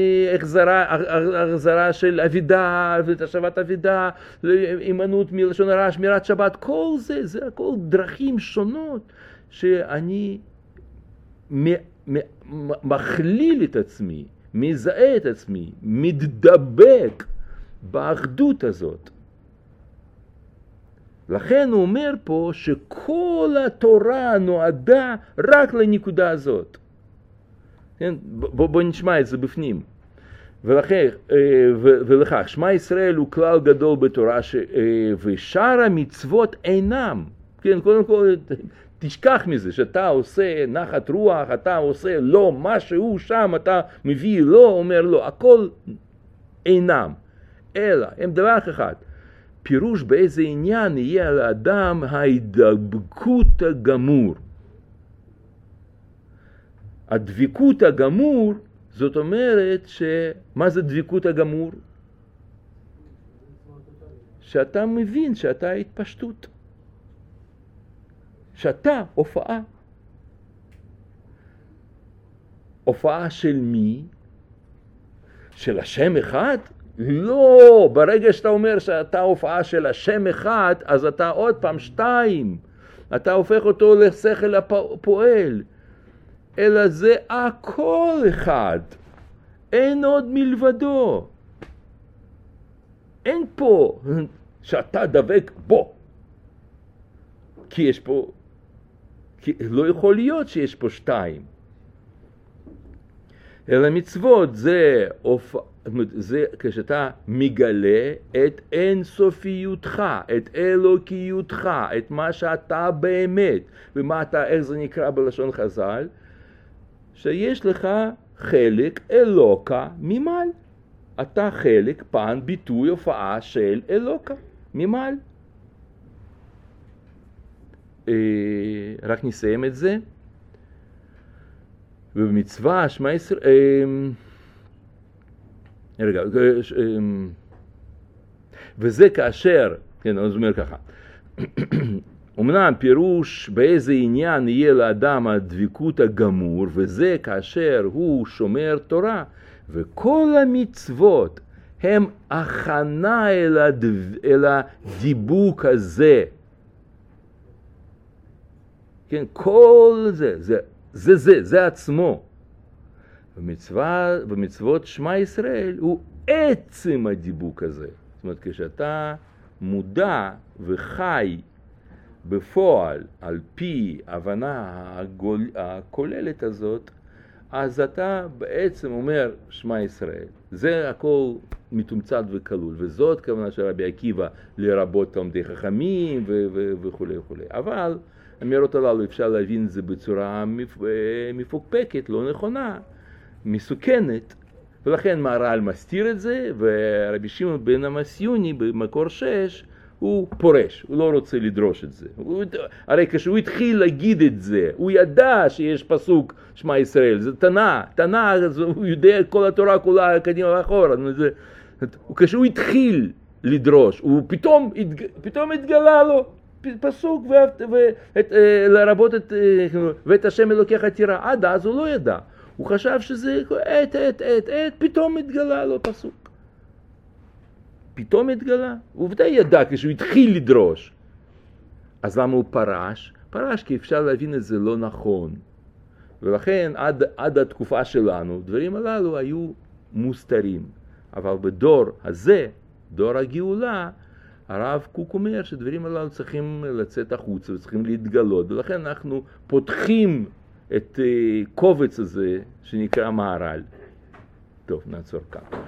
החזרה של אבידה, ותשבת אבידה, אימנות מלשון הרע, שמירת שבת, כל זה הכל דרכים שונות שאני מכליל את עצמי, מזהה את עצמי, מתדבק באחדות הזאת. לכן הוא אומר פה שכל התורה נועדה רק לנקודה הזאת. כן? בוא נשמע את זה בפנים. ולכך, שמע ישראל הוא כלל גדול בתורה, ושאר המצוות אינם. כן, קודם כל, תשכח מזה, שאתה עושה נחת רוח, אתה עושה לא משהו שם, אתה מביא לא, אומר לא, הכל אינם. אלא, הם דבר אחד. פירוש באיזה עניין יהיה על האדם ההידבקות הגמור. הדבקות הגמור, זאת אומרת מה זה דבקות הגמור? שאתה מבין שאתה התפשטות. שאתה הופעה. הופעה של מי? של השם אחד? לא, ברגע שאתה אומר שאתה הופעה של השם אחד, אז אתה עוד פעם שתיים. אתה הופך אותו לשכל הפועל. אלא זה הכל אחד. אין עוד מלבדו. אין פה שאתה דבק בו. כי יש פה, כי לא יכול להיות שיש פה שתיים. אלא מצוות זה כשאתה מגלה את אינסופיותך, את אלוקיותך, את מה שאתה באמת, ומה אתה, איך זה נקרא בלשון חז"ל, שיש לך חלק אלוקה ממעל. אתה חלק, פן, ביטוי, הופעה של אלוקה ממעל. רק נסיים את זה. ובמצווה שמע ישראל, וזה כאשר, כן, אז אומר ככה, אמנם פירוש באיזה עניין יהיה לאדם הדבקות הגמור, וזה כאשר הוא שומר תורה, וכל המצוות הם הכנה אל הדיבוק הזה. כן, כל זה זה עצמו. במצוות שמע ישראל הוא עצם הדיבוק הזה. זאת אומרת, כשאתה מודע וחי בפועל על פי הבנה הכוללת הזאת, אז אתה בעצם אומר שמע ישראל. זה הכל מתומצת וכלול, וזאת כוונה של רבי עקיבא לרבות תלמידי חכמים וכו' וכו'. אבל האמירות הללו אפשר להבין את זה בצורה מפוקפקת, לא נכונה, מסוכנת, ולכן מהר"ל מסתיר את זה, ורבי שמעון בן המסיוני במקור 6 הוא פורש, הוא לא רוצה לדרוש את זה. הרי כשהוא התחיל להגיד את זה, הוא ידע שיש פסוק שמע ישראל, זה תנא, הוא יודע כל התורה כולה קדימה ואחורה. כשהוא התחיל לדרוש, הוא פתאום התגלה לו פסוק לרבות ואת השם אלוקיך תירא. עד אז הוא לא ידע, הוא חשב שזה פתאום התגלה לו פסוק. פתאום התגלה. הוא ודאי ידע כשהוא התחיל לדרוש. אז למה הוא פרש? פרש כי אפשר להבין את זה לא נכון. ולכן עד התקופה שלנו, דברים הללו היו מוסתרים. אבל בדור הזה, דור הגאולה, הרב קוק אומר שדברים הללו צריכים לצאת החוצה וצריכים להתגלות. ולכן אנחנו פותחים את קובץ הזה שנקרא מהר"ל. טוב, נעצור כאן.